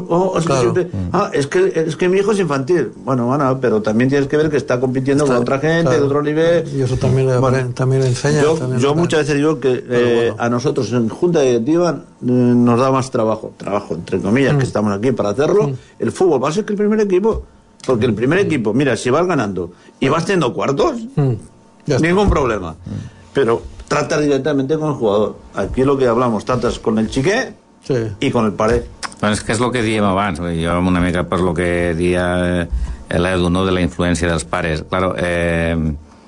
es que mi hijo es infantil. Bueno, pero también tienes que ver que está compitiendo con otra gente de otro nivel. Y eso también le enseña. Yo muchas veces digo que a nosotros en junta directiva nos da más trabajo entre comillas, que estamos aquí para hacerlo. El fútbol va a ser que el primer equipo, porque el primer equipo, mira, si vas ganando y vas teniendo cuartos, ningún problema. Pero tratas directamente con el jugador. Aquí lo que hablamos, tratas con el chiqué i con el pare. Bueno, és que és el que dèiem abans, jo una mica per lo que deia l'Edu, no, de la influència dels pares. Claro,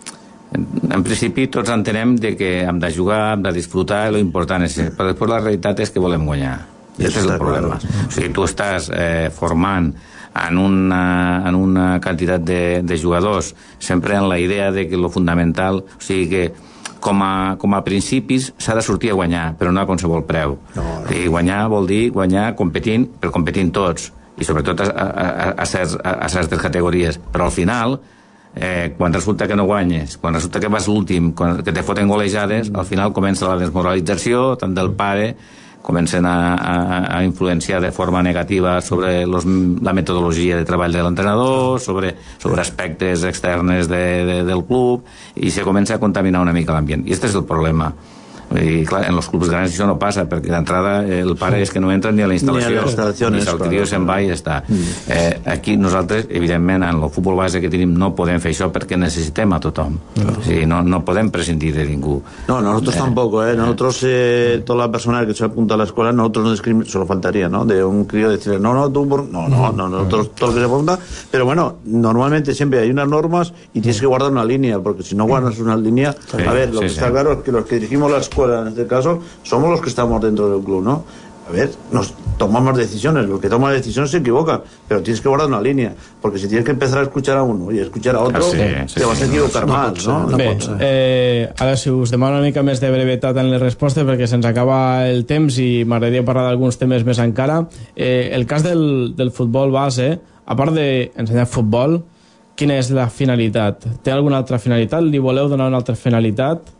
En principi tots entenem que hem de jugar, hem de disfrutar, i l'important és això. Però després la realitat és que volem guanyar. I aquest és el problema. O sigui, tu estàs formant en una quantitat de jugadors sempre en la idea de que lo fundamental, o sigui que com a principis s'ha de sortir a guanyar, però no a qualsevol preu. I guanyar vol dir guanyar competint, però competint tots, i sobretot a certes categories. Però al final, quan resulta que no guanyes, quan resulta que vas l'últim, que te foten golejades, al final comença la desmoralització, tant del pare, comencen a influenciar de forma negativa sobre la metodologia de treball de l'entrenador, sobre aspectes externes del club, i se comença a contaminar una mica l'ambient. I aquest és el problema. I clar, en els clubs grans això no passa, perquè d'entrada el pare és que no entra ni a la instal·lació, ni el tio se'n va i ja està. Aquí nosaltres, evidentment, en el futbol base que tenim no podem fer això perquè necessitem a tothom. O sigui, no podem prescindir de ningú. No, nosotros tampoco, nosotros toda la persona que se apunta a la escuela, nosotros no discriminamos, solo faltaría, ¿no? De un crío decirle, no, tú, no, nosotros todo lo que se apunta, pero bueno, normalmente siempre hay unas normas y tienes que guardar una línea, porque si no guardas una línea, a ver, lo que está claro es que los que dirigimos la escuela, en este caso, somos los que estamos dentro del club, ¿no? A ver, nos tomamos decisiones, los que toman decisiones se equivocan, pero tienes que guardar una línea, porque si tienes que empezar a escuchar a uno y a escuchar a otro, te vas a equivocar más, ¿no? Bé, ara si us demano una mica més de brevetat en les respostes, perquè se'ns acaba el temps i m'agradaria parlar d'alguns temes més encara. El cas del futbol base, a part d'ensenyar futbol, quina és la finalitat? Té alguna altra finalitat? Li voleu donar una altra finalitat?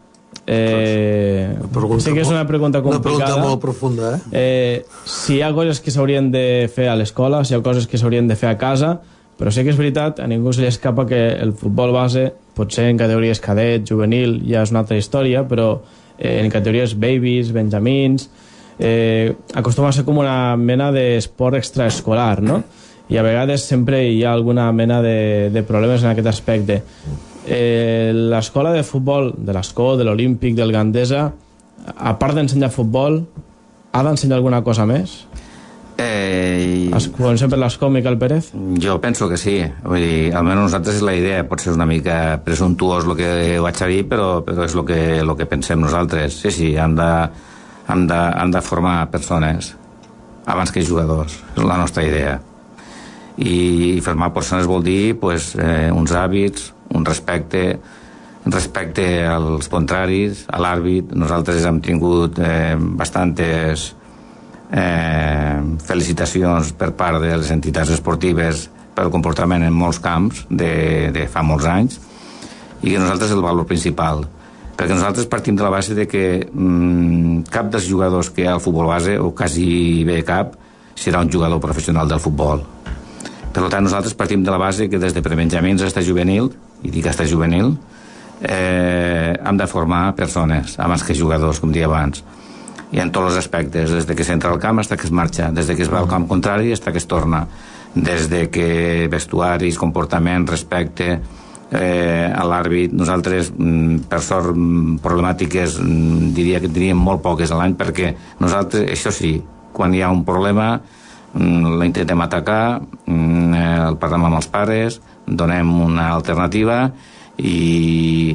Sé que és una pregunta complicada. Una pregunta molt profunda, si hi ha coses que s'haurien de fer a l'escola, si hi ha coses que s'haurien de fer a casa, però sé que és veritat, a ningú se li escapa que el futbol base, potser en categories cadet, juvenil, ja és una altra història, però en categories babies, benjamins, acostuma a ser com una mena d'esport extraescolar, no? I a vegades sempre hi ha alguna mena de problemes en aquest aspecte. L'escola de futbol de l'Escó, de l'Olímpic, del Gandesa, a part d'ensenyar futbol, ha d'ensenyar alguna cosa més? Comencem per l'Escó, Miquel Pérez? Jo penso que sí. Vull dir, almenys nosaltres és la idea. Pot ser una mica presumptuós el que vaig a dir, però és el que pensem nosaltres. Sí, han de formar persones abans que jugadors. És la nostra idea. I formar persones vol dir uns hàbits, un respecte als contraris, a l'àrbit. Nosaltres hem tingut bastantes felicitacions per part de les entitats esportives pel comportament en molts camps de fa molts anys, i que nosaltres és el valor principal, perquè nosaltres partim de la base de que cap dels jugadors que hi ha al futbol base, o quasi bé cap, serà un jugador professional del futbol. Per tant, nosaltres partim de la base que des de prebenjamins hasta juvenil, i dic hasta juvenil, hem de formar persones abans que jugadors, com deia abans, i en tots els aspectes, des de que s'entra al camp fins que es marxa, des de que es va al camp contrari fins que es torna, des de que vestuaris, comportament, respecte a l'àrbit. Nosaltres, per sort, problemàtiques diria que teníem molt poques a l'any, perquè nosaltres, això sí, quan hi ha un problema l'intentem atacar, el parlem amb els pares, donem una alternativa, i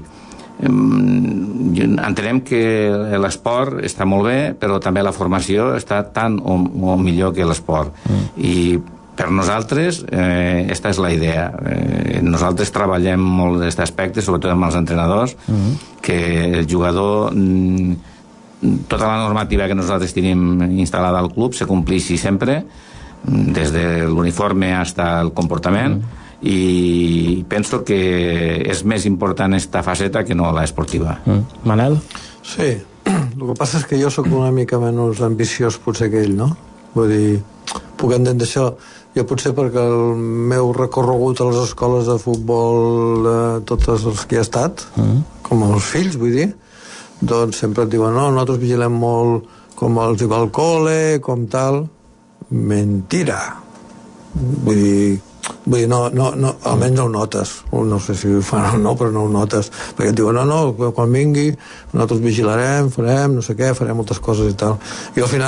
entenem que l'esport està molt bé, però també la formació està tant o millor que l'esport. I per nosaltres esta és la idea. Nosaltres treballem molt d'aquest aspecte, sobretot amb els entrenadors, que el jugador, tota la normativa que nosaltres tenim instal·lada al club se complixi sempre, des de l'uniforme fins al comportament, i penso que és més important esta faceta que no la esportiva. Manel? Sí, el que passa és que jo sóc una mica menys ambiciós potser que ell, no? Vull dir, puc entendre això. Jo potser perquè el meu recorregut a les escoles de futbol de totes les que he estat, com els fills, vull dir, doncs sempre et diuen, no, nosaltres vigilem molt com els hi va al col·le, com tal. Mentira. Vull dir, no, almenys no ho notes. No sé si ho fan o no, però no ho notes. Perquè et diuen, no, quan vingui nosaltres vigilarem, farem no sé què, farem moltes coses i tal. I al final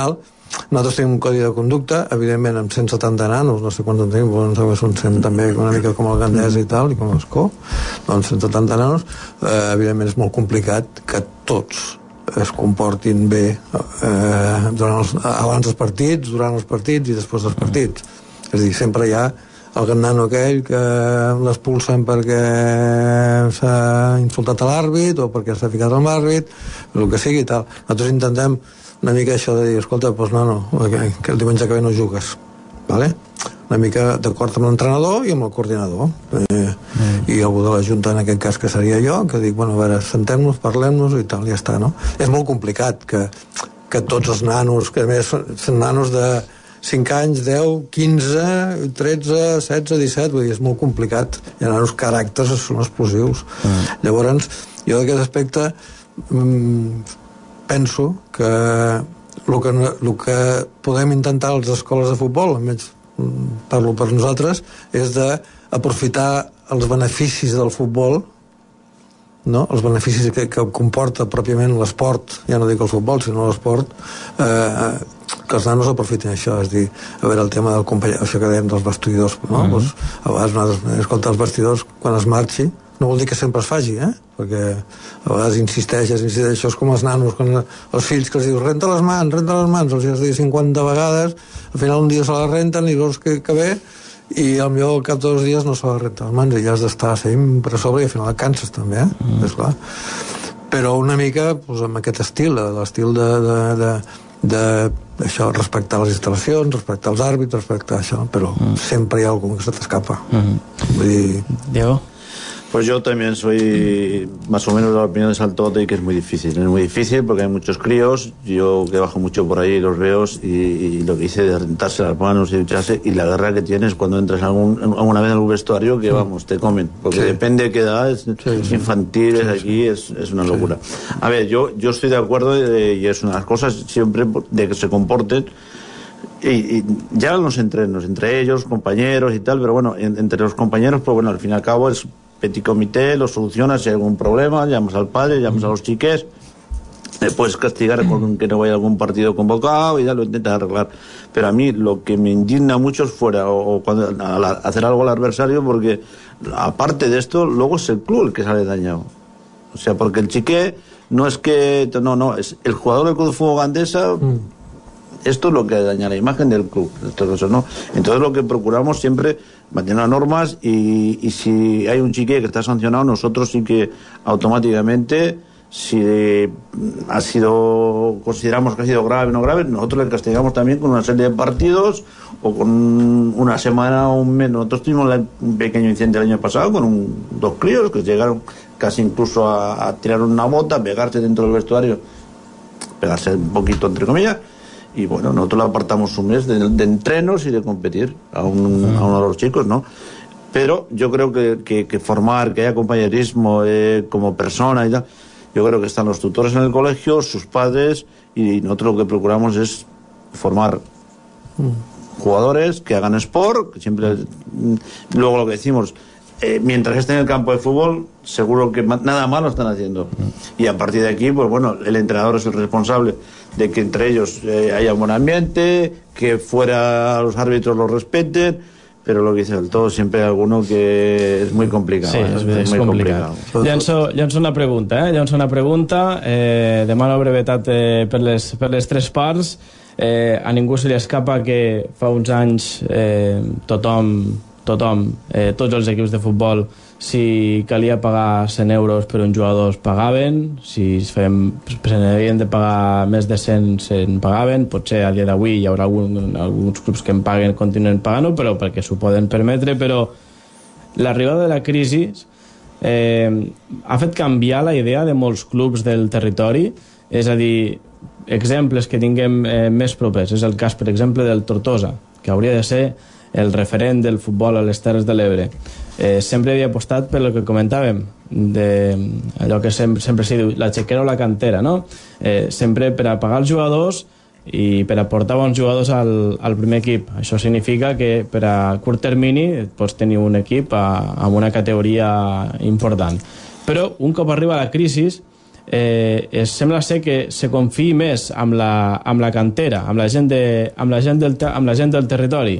nosaltres tenim un codi de conducta, evidentment amb 170 nanos, no sé quants en tenim, però no són 100 també una mica com el Gandesa i tal, i com l'Escó, doncs 170 nanos, evidentment és molt complicat que tots es comportin bé abans dels partits, durant els partits i després dels partits. És a dir, sempre hi ha el nano aquell que l'expulsen perquè s'ha insultat a l'àrbit o perquè s'ha ficat amb l'àrbit, el que sigui i tal. Nosaltres intentem una mica això de dir, escolta, doncs nano, que el diumenge que ve no jugues, vale? Una mica d'acord amb l'entrenador i amb el coordinador. I algú de la Junta, en aquest cas, que seria jo, que dic, bueno, a veure, sentem-nos, parlem-nos i tal, ja està, no? És molt complicat que tots els nanos, que a més són nanos de 5 anys, 10, 15, 13, 16, 17, vull dir, és molt complicat. Hi ha nanos caràcters, són explosius. Llavors, jo d'aquest aspecte penso que el que podem intentar a les escoles de futbol, almenys parlo per nosaltres, és d'aprofitar els beneficis del futbol, no? Els beneficis que comporta pròpiament l'esport, ja no dic el futbol, sinó l'esport, que els nanos aprofitin això, és dir, a veure el tema del company, això que dèiem dels vestidors, no? Pues, a vegades nosaltres escoltar els vestidors quan es marxi, no vol dir que sempre es faci, perquè a vegades insisteixes, això és com els nanos, quan els fills que els dius renta les mans, els has dit 50 vegades, al final un dia se les renten i veus que bé, i potser al cap de 2 dies no se les renta les mans i ja has d'estar sempre a sobre i al final et canses també, és clar. Però una mica doncs, amb aquest estil, l'estil d'això, respectar les instal·lacions, respectar els àrbits, respectar això, però sempre hi ha algú que se t'escapa. Vull dir... Diego? Pues yo también soy más o menos de la opinión de Saltote y que es muy difícil. Es muy difícil porque hay muchos críos, yo que bajo mucho por ahí los veo y lo que hice de rentarse las manos y ducharse, y la guerra que tienes cuando entras alguna vez en algún vestuario que vamos, te comen, porque depende de qué edad, es infantiles, aquí es una locura. A ver, yo estoy de acuerdo y es una de las cosas siempre de que se comporten y ya los entrenos, entre ellos, compañeros y tal, pero bueno, entre los compañeros, pues bueno, al fin y al cabo es petit comité, lo solucionas, si hay algún problema, llamas al padre, llamas a los chiques, le puedes castigar con que no vaya a algún partido convocado y ya lo intentas arreglar. Pero a mí lo que me indigna mucho es fuera, o cuando hacer algo al adversario, porque aparte de esto, luego es el club el que sale dañado. O sea, porque el chique no es que... No, es el jugador del Club de Fútbol Gandesa... Esto es lo que daña la imagen del club, ¿no? Entonces lo que procuramos siempre mantener las normas y si hay un chique que está sancionado, nosotros sí que automáticamente, si consideramos que ha sido grave o no grave, nosotros le castigamos también con una serie de partidos o con una semana o un mes. Nosotros tuvimos un pequeño incidente el año pasado con 2 críos que llegaron casi incluso a tirar una bota, pegarse dentro del vestuario, pegarse un poquito entre comillas. Y bueno, nosotros le apartamos un mes de entrenos y de competir a uno de los chicos, ¿no? Pero yo creo que formar, que haya compañerismo como persona y tal, yo creo que están los tutores en el colegio, sus padres, y nosotros lo que procuramos es formar jugadores que hagan sport, que siempre... Luego lo que decimos, mientras estén en el campo de fútbol, seguro que nada malo están haciendo. Y a partir de aquí, pues bueno, el entrenador es el responsable de que entre ellos haya un buen ambiente, que fuera los árbitros los respeten, pero lo que dice el todo, siempre hay alguno que es muy complicado. Sí, és muy complicat. Llanço una pregunta, de mala brevetat per les 3 parts. A ningú se li escapa que fa uns anys tothom, tots els equips de futbol, si calia pagar 100 euros per un jugador es pagaven, si havien de pagar més de 100 se'n pagaven, potser a dia d'avui hi haurà alguns clubs que en paguen, continuen pagant-ho, però perquè s'ho poden permetre. Però l'arribada de la crisi ha fet canviar la idea de molts clubs del territori, és a dir, exemples que tinguem més propers, és el cas per exemple del Tortosa, que hauria de ser el referent del futbol a les Terres de l'Ebre. Sempre havia apostat per el que comentàvem, allò que sempre s'hi diu, la xequera o la cantera, no? Sempre per a pagar els jugadors i per a portar bons jugadors al primer equip. Això significa que per a curt termini pots tenir un equip amb una categoria important. Però un cop arriba la crisi, sembla ser que se confiï més amb la cantera, amb la gent del territori.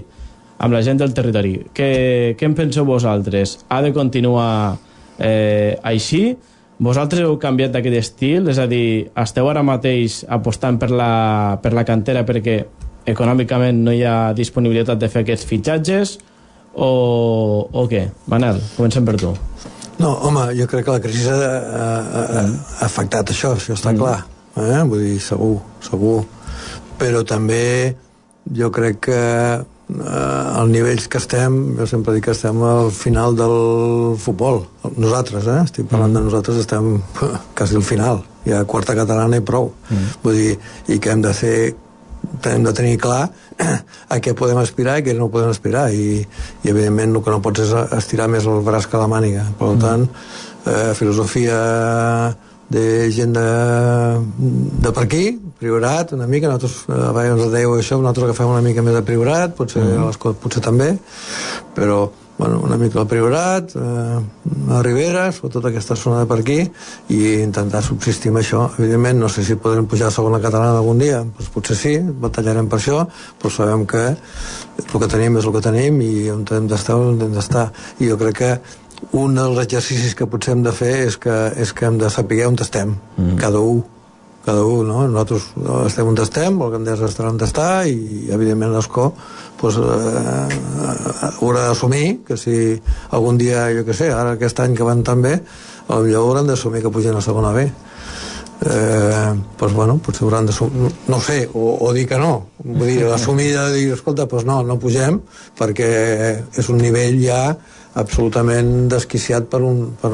Què en penseu vosaltres? Ha de continuar així? Vosaltres heu canviat d'aquest estil? És a dir, esteu ara mateix apostant per la cantera perquè econòmicament no hi ha disponibilitat de fer aquests fitxatges o què? Manel, comencem per tu. No, home, jo crec que la crisi ha afectat això està clar. Vull dir, segur. Però també jo crec que als nivells que estem, jo sempre dic que estem al final del futbol. Nosaltres, estic parlant de nosaltres, estem quasi al final. Hi ha quarta catalana i prou. Vull dir, i que hem de tenir clar a què podem aspirar i què no podem aspirar i evidentment el que no pots és estirar més el braç que la màniga. Per tant, filosofia de gent de per aquí, Priorat una mica, nosaltres abans dèieu això, nosaltres agafem una mica més de Priorat, potser també, però bueno, una mica el Priorat, a Ribera, sobretot aquesta zona de per aquí, i intentar subsistir amb això. Evidentment, no sé si podrem pujar a segona catalana algun dia, doncs potser sí, batallarem per això, però sabem que el que tenim és el que tenim i on hem d'estar, on hem d'estar. I jo crec que un dels exercicis que potser hem de fer és que hem de saber on estem, cada un, no? Nosaltres estem on estem, el Gandesa estarà on està i evidentment l'Escó haurà d'assumir que si algun dia, jo què sé, ara aquest any que van tan bé, potser hauran d'assumir que pugen a segona B. Potser hauran d'assumir, no sé, o dir que no, vull dir, l'assumir de dir, escolta, no pugem perquè és un nivell ja absolutament desquiciat per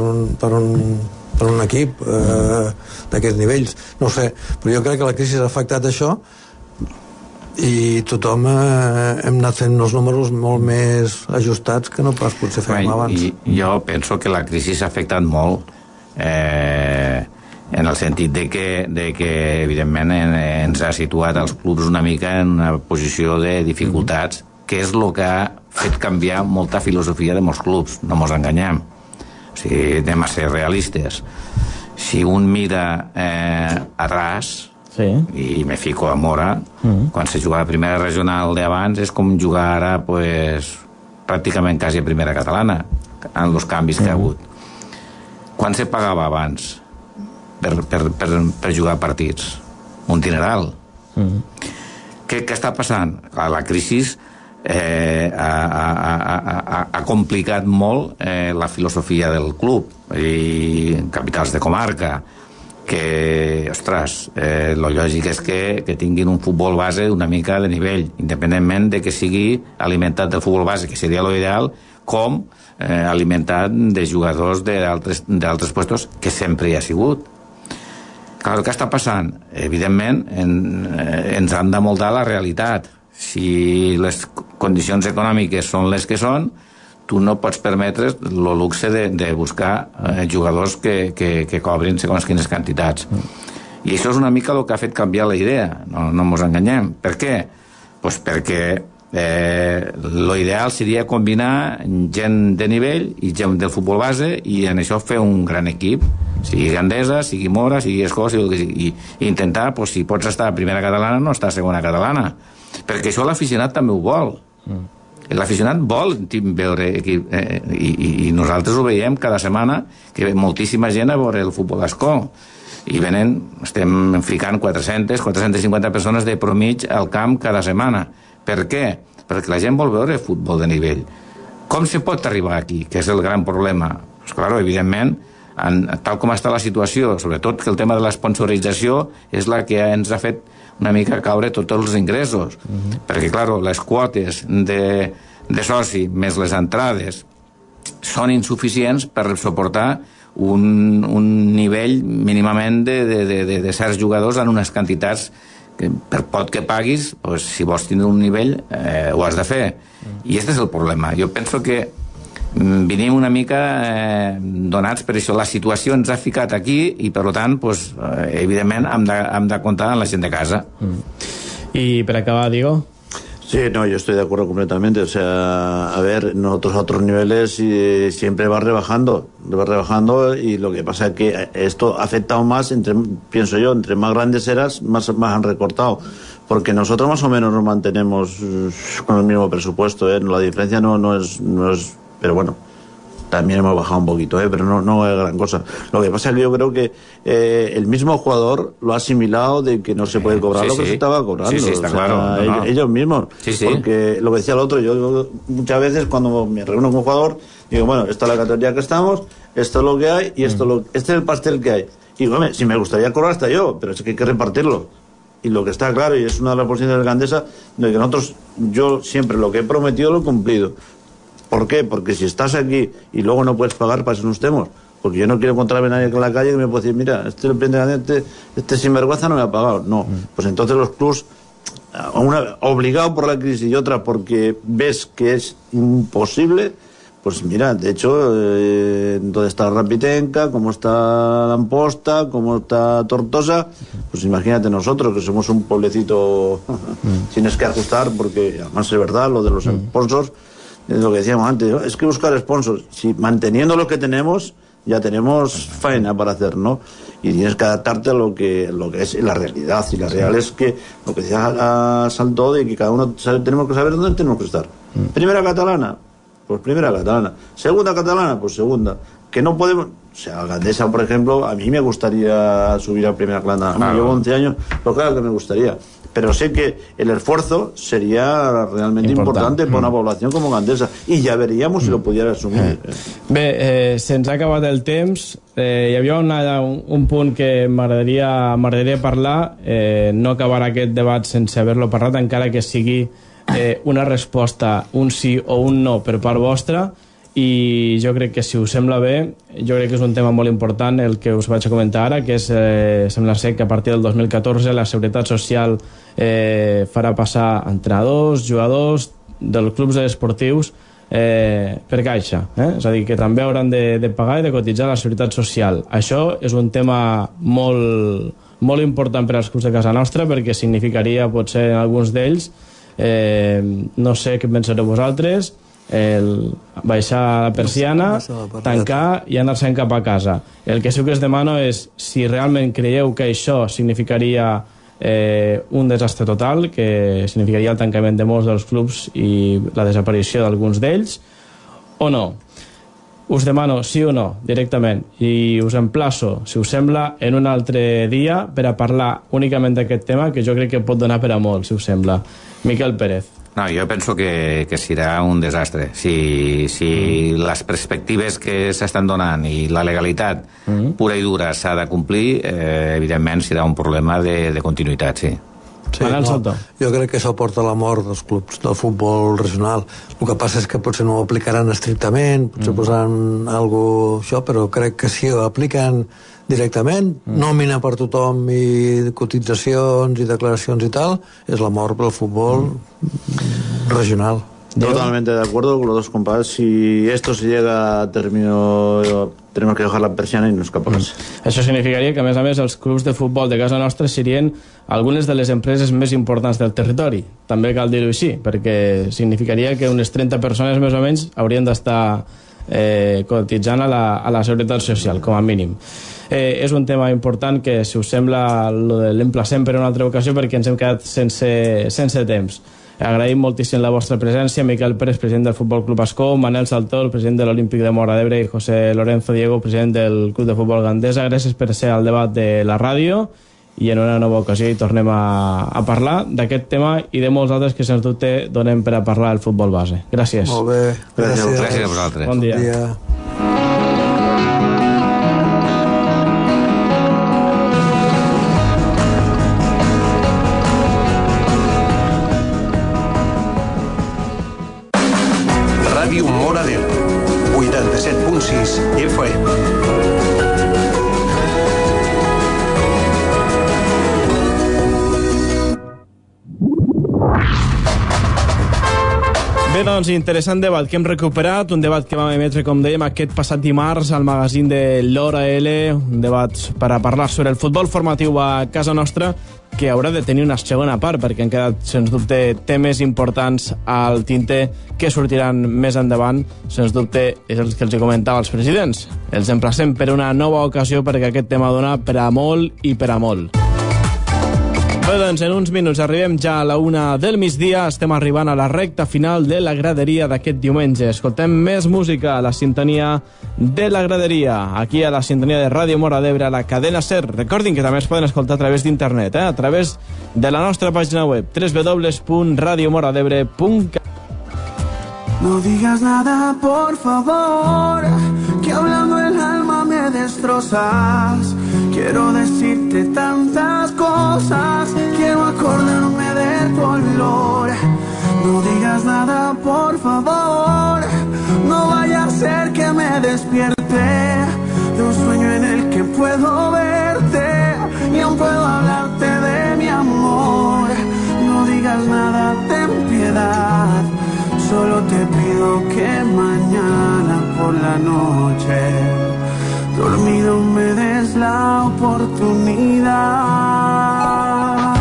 un equip d'aquests nivells, no sé, però jo crec que la crisi ha afectat això i tothom hem anat fent els números molt més ajustats que no pas potser fèiem abans. Jo penso que la crisi s'ha afectat molt en el sentit de que evidentment ens ha situat els clubs una mica en una posició de dificultats, que és el que ha fet canviar molta filosofia de molts clubs, no mos enganyem. O sigui, anem a ser realistes. Si un mira a ras, i me fico a Mora, quan se jugava a primera regional d'abans és com jugar ara pràcticament quasi a primera catalana en els canvis que ha hagut. Quan se pagava abans per jugar partits? Un dineral. Què està passant? La crisi ha complicat molt la filosofia del club i capitals de comarca que, ostres, lo lògic és que tinguin un futbol base una mica de nivell, independentment de que sigui alimentat del futbol base, que seria lo ideal, com alimentat de jugadors d'altres puestos, que sempre hi ha sigut. Clar, el que està passant, evidentment, ens han d'amoldar la realitat. Si les condicions econòmiques són les que són, tu no pots permetre el luxe de buscar jugadors que cobrin segons quines quantitats. I això és una mica el que ha fet canviar la idea, no ens enganyem. Per què? Pues perquè l'ideal seria combinar gent de nivell i gent del futbol base i en això fer un gran equip, sigui Gandesa, sigui Mora, sigui Escó, i intentar, pues, si pots estar a primera catalana, no estar a segona catalana, perquè això l'aficionat també ho vol. L'aficionat vol veure equip, i nosaltres ho veiem cada setmana, que ve moltíssima gent a veure el futbol Escó, i estem ficant 450 persones de promig al camp cada setmana. Per què? Perquè la gent vol veure futbol de nivell. Com se pot arribar aquí? Que és el gran problema. Pues claro, evidentment, tal com està la situació, sobretot que el tema de l'esponsorització és la que ens ha fet una mica caure tots els ingressos. Perquè, claro, les quotes de soci més les entrades són insuficients per suportar un nivell mínimament de certs jugadors en unes quantitats que per pot que paguis, pues, si vols tindre un nivell ho has de fer. I aquest és el problema. Jo penso que venim una mica donats per això. La situació ens ha ficat aquí i per tant, pues, evidentment hem de comptar amb la gent de casa. I per acabar, Diego? Sí, no, yo estoy de acuerdo completamente. O sea, a ver, nosotros a otros niveles siempre va rebajando y lo que pasa es que esto ha afectado más, pienso yo, entre más grandes eras, más han recortado. Porque nosotros más o menos nos mantenemos con el mismo presupuesto, ¿eh? La diferencia no es, pero bueno, también hemos bajado un poquito, pero no es gran cosa. Lo que pasa es que yo creo que el mismo jugador lo ha asimilado de que no se puede cobrar lo que se estaba cobrando. Sí, está claro. Ellos mismos. Sí. Porque lo que decía el otro, yo muchas veces cuando me reúno con un jugador, digo, bueno, esta es la categoría que estamos, esto es lo que hay y este es el pastel que hay. Y digo, si me gustaría cobrar hasta yo, pero es que hay que repartirlo. Y lo que está claro, y es una de las posiciones de Gandesa, de que nosotros, yo siempre lo que he prometido lo he cumplido. ¿Por qué? Porque si estás aquí y luego no puedes pagar, para eso no estemos. Porque yo no quiero encontrarme a nadie en la calle que me pueda decir, mira, este sinvergüenza no me ha pagado. No, pues entonces los clubs, una obligado por la crisis y otra porque ves que es imposible, pues mira, de hecho, donde está Rapitenca, cómo está la Amposta, cómo está Tortosa, pues imagínate nosotros, que somos un pueblecito, tienes que ajustar, porque además es verdad, lo de los sponsors, es lo que decíamos antes, es que buscar sponsors, si manteniendo lo que tenemos, ya tenemos faena para hacer, ¿no? Y tienes que adaptarte a lo que es la realidad, y la real es que, lo que decía Saltó, de que cada uno tenemos que saber dónde tenemos que estar. Primera catalana, pues primera catalana. Segunda catalana, pues segunda. Que no podemos... O sea, Gandesa, por ejemplo, a mí me gustaría subir a primera catalana. Claro. Llevo 11 años, pero claro que me gustaría. Pero sé que el esfuerzo sería realmente importante para una población como Gandesa. I ja veríem si lo pudiera assumir. Bé, se'ns ha acabat el temps. Hi havia un punt que m'agradaria parlar. No acabarà aquest debat sense haver-lo parlat, encara que sigui una resposta, un sí o un no per part vostra. I jo crec que, si us sembla bé, jo crec que és un tema molt important el que us vaig a comentar ara, que és, sembla ser que a partir del 2014 la Seguretat Social farà passar entrenadors, jugadors dels clubs esportius per caixa, és a dir, que també hauran de pagar i de cotitzar a la Seguretat Social. Això és un tema molt important per als clubs de casa nostra, perquè significaria, potser en alguns d'ells, no sé què pensareu vosaltres, baixar la persiana, tancar i anar-se'n cap a casa. El que sí que us demano és si realment creieu que això significaria un desastre total, que significaria el tancament de molts dels clubs i la desaparició d'alguns d'ells, o no. Us demano sí o no, directament, i us emplaço, si us sembla, en un altre dia per a parlar únicament d'aquest tema, que jo crec que pot donar per a molt, si us sembla. Miquel Pérez. No, jo penso que serà un desastre. Si les perspectives que s'estan donant i la legalitat pura i dura s'ha de complir, evidentment serà un problema de continuïtat, sí. Sí, no, jo crec que això porta a la mort dels clubs del futbol regional. El que passa és que potser no ho aplicaran estrictament, potser posaran alguna això, però crec que si ho apliquen directament, nòmina per tothom i cotitzacions i declaracions i tal, és la mort pel futbol regional. Totalmente de acuerdo con los dos compadres. Si esto se llega a término, tenemos que dejar la persiana y no escaparse. Això significaria que, a més, els clubs de futbol de casa nostra serien algunes de les empreses més importants del territori. També cal dir-ho així, perquè significaria que unes 30 persones més o menys haurien d'estar cotitzant a la Seguretat Social, com a mínim. És un tema important que, si us sembla, l'emplacem per una altra ocasió, perquè ens hem quedat sense temps. Agraïm moltíssim la vostra presència. Miquel Pérez, president del Futbol Club Ascó, Manel Saltó, el president de l'Olímpic de Móra d'Ebre, i José Lorenzo Diego, president del Club de Futbol Gandesa. Gràcies per ser al debat de la ràdio, i en una nova ocasió hi tornem a parlar d'aquest tema i de molts altres que, sens dubte, donem per a parlar del futbol base. Gràcies. Molt bé. Gràcies a vosaltres. Bon dia. Bon dia. Ràdio Móra d'Ebre, 87.6 FM. Bé, Bé, doncs, interessant debat que hem recuperat, un debat que vam emetre, com dèiem, aquest passat dimarts al magazín de l'Hora L, un debat per a parlar sobre el futbol formatiu a casa nostra, que haurà de tenir una segona part, perquè han quedat, sens dubte, temes importants al tinte que sortiran més endavant. Sens dubte, és el que els comentava als presidents. Els emplacem per una nova ocasió, perquè aquest tema dona per a molt i per a molt. Bé, doncs, en uns minuts arribem ja a la 1 del migdia. Estem arribant a la recta final de la graderia d'aquest diumenge. Escoltem més música a la sintonia de la graderia, aquí a la sintonia de Ràdio Mora d'Ebre, a la cadena SER. Recordin que també es poden escoltar a través d'internet, a través de la nostra pàgina web, www.radiomoradebre.cat. No digas nada, por favor, que hablando el alma me destrozas. Quiero decirte tantas cosas, quiero acordarme de tu olor. No digas nada, por favor, no vaya a ser que me despierte de un sueño en el que puedo verte y aún puedo hablarte de mi amor. No digas nada, ten piedad. Solo te pido que mañana por la noche, dormido, me des la oportunidad.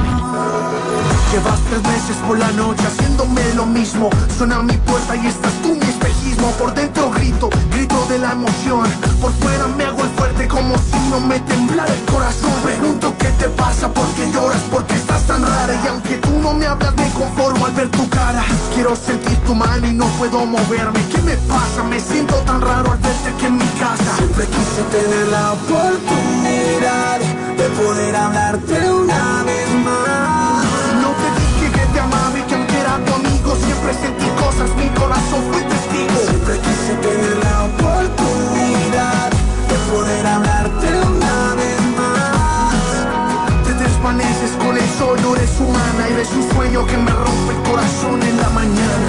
Llevas 3 meses por la noche haciéndome lo mismo. Suena a mi puerta y estás tú, mi espejismo. Por dentro grito, grito de la emoción. Por fuera me hago el fuerte como si no me temblara el corazón. Pregunto qué te pasa, por qué lloras, por qué estás tan rara. Y aunque tú no me hablas me conformo al ver tu cara. Quiero sentir tu mano y no puedo moverme. ¿Qué me pasa? Me siento tan raro al verte aquí en mi casa. Siempre quise tener la oportunidad de poder hablarte una vez más. No te dije que te amaba y que aunque era tu amigo siempre sentí cosas, mi corazón fue testigo. Siempre quise tener la oportunidad de poder hablarte una vez más. Te desvaneces con el sol, no eres humana. Eres un sueño que me rompe el corazón en la mañana.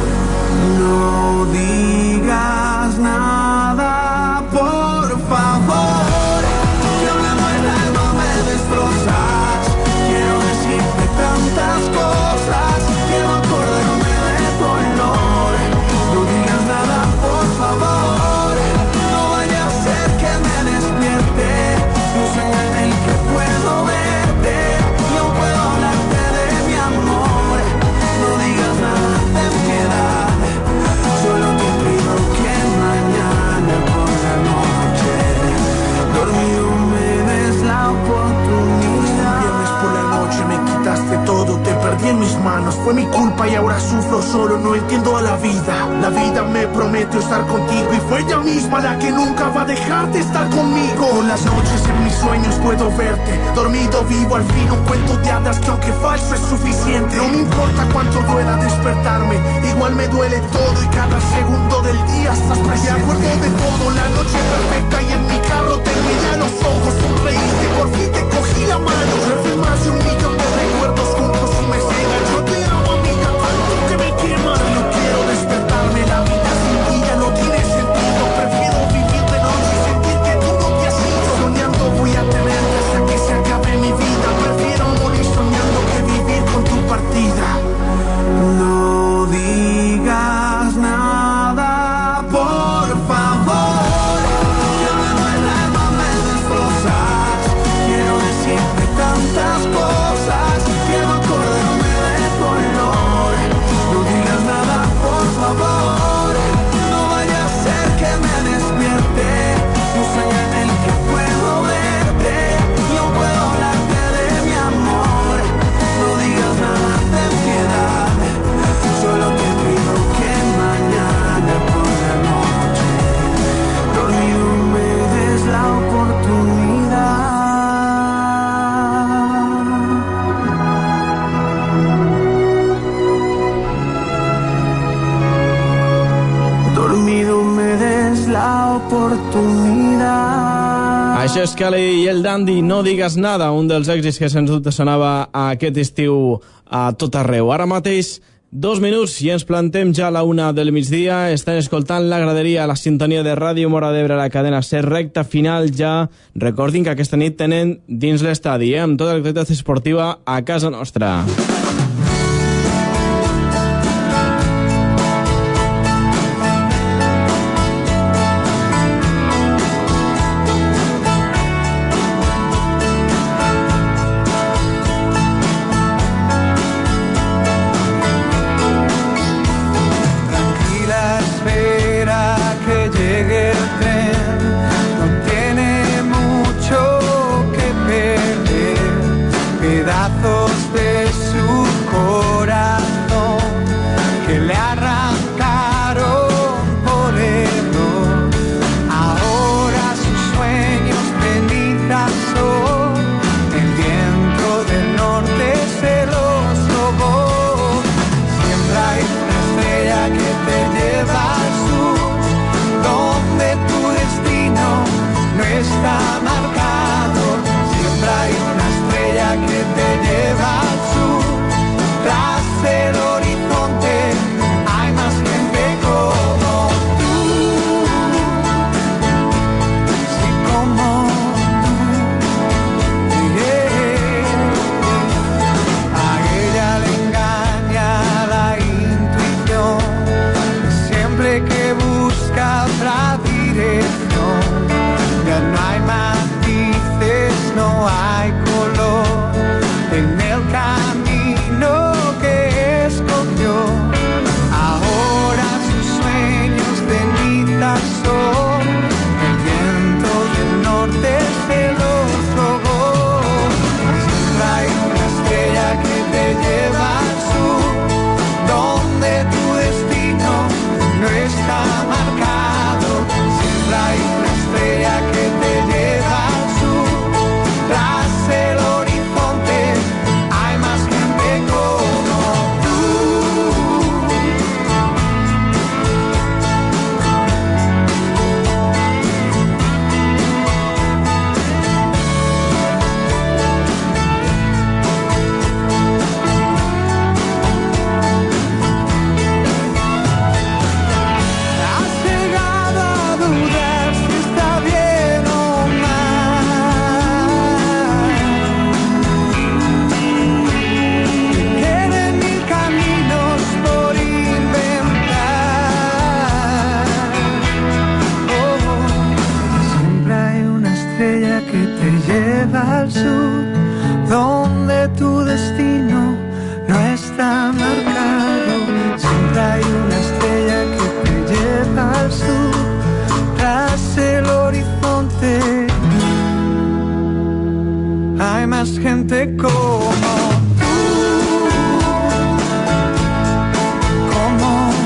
No digas nada, por favor, que hablando el alma me destrozas. Quiero decirte tantas cosas, quiero acordarme de tu olor. No digas nada, por favor, no vaya a ser que me despierte un sueño en el que puedo verte y aún puedo hablarte de mi amor. No digas nada, ten piedad. Solo te pido que mañana por la noche, dormido, me des la oportunidad. Viernes por la noche me quitaste todo, te perdí en mis manos. Fue mi culpa y ahora sufro solo, no entiendo a la vida. La vida me prometió estar contigo y fue ella misma la que nunca va a dejar de estar conmigo. Por las noches en mis sueños puedo verte, dormido vivo al fin un cuento de hadas que aunque falso es suficiente. No me importa cuánto duela despertarme, igual me duele todo y cada segundo del día estás presente. Me acuerdo de todo, la noche perfecta y en mi carro te miré a los ojos, sonreíste, por fin te cogí la mano. Más de 1 millón de recuerdos juntos y me cegan. Yo te amo, amiga, tanto que me quemas. No quiero despertarme, la vida sin ti ya no tiene sentido. Prefiero vivir de noche y sentir que tú no te has ido. Soñando voy a tenerte hasta que se acabe mi vida. Prefiero morir soñando que vivir con tu partida. No digas nada, por favor, que hablando el alma me destrozas. Quiero decirte tantas cosas, quiero acordarme de tu olor. No digas nada, por favor, no vaya a ser que me despierte un sueño en el que puedo verte y aún puedo hablarte de mi amor. No digas nada, ten piedad. Solo te pido que mañana por la noche, dormido, me des la oportunidad. Dormido, me des la oportunidad. Això és Kelly i el Dandy, No digues nada, un dels èxits que sens dubte sonava aquest estiu a tot arreu. Ara mateix 2 minuts i ens plantem ja a la 1 del migdia. Estan escoltant la graderia a la sintonia de Ràdio Mora d'Ebre, a la cadena SER, recta final ja. Recordin que aquesta nit tenen dins l'estadi, amb tota l'activitat esportiva a casa nostra. dirección. Ya no hay matices, no hay color en el camino que escogió. Ahora sus sueños cenitas son, el viento del norte se los trogó. Siempre hay una estrella que te lleva al sur, donde tu destino no está marcado. Siempre hay una estrella que te lleva al sur, tras el horizonte hay más gente como tú. Has llegado a dudar si está bien o mal. Queden mil caminos por inventar. Siempre hay una estrella que te lleva al sur, donde tu destino no está marcado. Siempre hay una estrella que te lleva al sur, tras el horizonte hay más gente como tú, como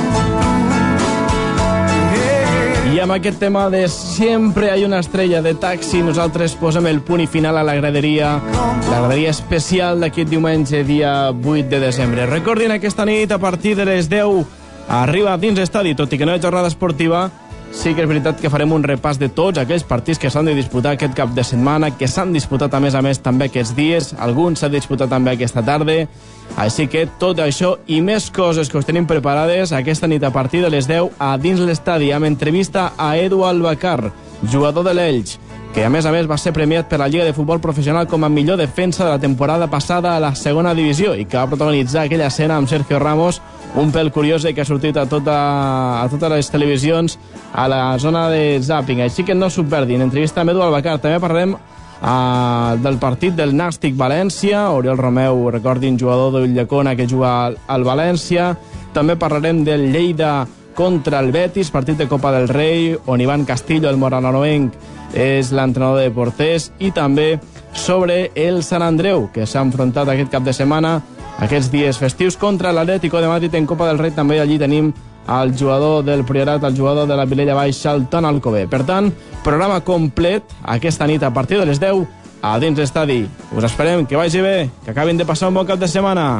tú. I amb aquest tema de Siempre hay una estrella de Taxi, nosaltres posem el punt i final a la graderia especial d'aquest diumenge, dia 8 de desembre. Recordin, aquesta nit, a partir de les 10, arriba dins estadi, tot i que no hi ha jornada esportiva, sí que és veritat que farem un repàs de tots aquells partits que s'han de disputar aquest cap de setmana, que s'han disputat a més també aquests dies, alguns s'han disputat també aquesta tarda, així que tot això i més coses que us tenim preparades aquesta nit a partir de les 10 a dins l'estadi, amb entrevista a Edu Albacar, jugador de l'Elx, que a més va ser premiat per la Lliga de Futbol Professional com a millor defensa de la temporada passada a la segona divisió i que va protagonitzar aquella escena amb Sergio Ramos, un pèl curiós que ha sortit a totes les televisions a la zona de Zapping. Així que no s'ho perdin. Entrevista amb Edu Albacar. També parlarem del partit del Nàstic València. Oriol Romeu, recordin, jugador d'Ulldecona que juga al València. També parlarem del Lleida contra el Betis, partit de Copa del Rei, on Ivan Castillo, el morananoenc, és l'entrenador de porters, i també sobre el Sant Andreu, que s'ha enfrontat aquest cap de setmana, aquests dies festius, contra l'Atlético de Madrid en Copa del Rei. També allí tenim el jugador del Priorat, el jugador de la Vilella Baixa, el Ton Alcover. Per tant, programa complet aquesta nit a partir de les 10 a dins l'estadi. Us esperem, que vagi bé, que acabin de passar un bon cap de setmana.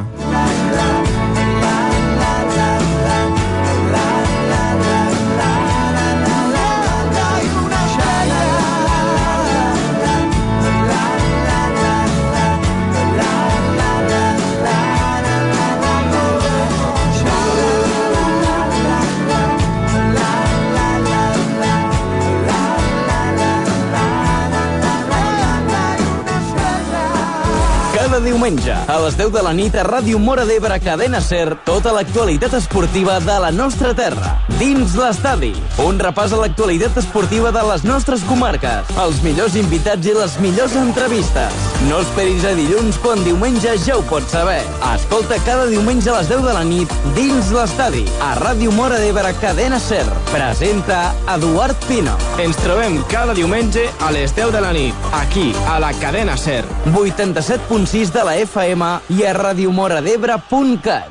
Diumenge, a les 10 de la nit a Ràdio Móra d'Ebre, Cadena Ser, tota l'actualitat esportiva de la nostra terra. Dins l'estadi, un repàs a l'actualitat esportiva de les nostres comarques, els millors invitats i les millors entrevistes. No esperis a dilluns, quan diumenge ja ho pots saber. Escolta cada diumenge a les 10 de la nit Dins l'estadi, a Ràdio Móra d'Ebre, Cadena Ser. Presenta Eduard Pino. Ens trobem cada diumenge a les 10 de la nit, aquí, a la Cadena Ser. 87.6 de la FM i a radiomoradebre.cat.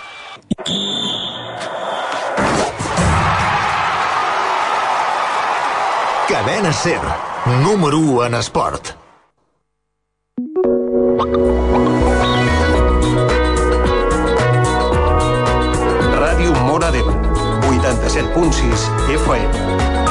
Cadena Ser, número 1 en esport. Ràdio Móra d'Ebre, 87.6 FM.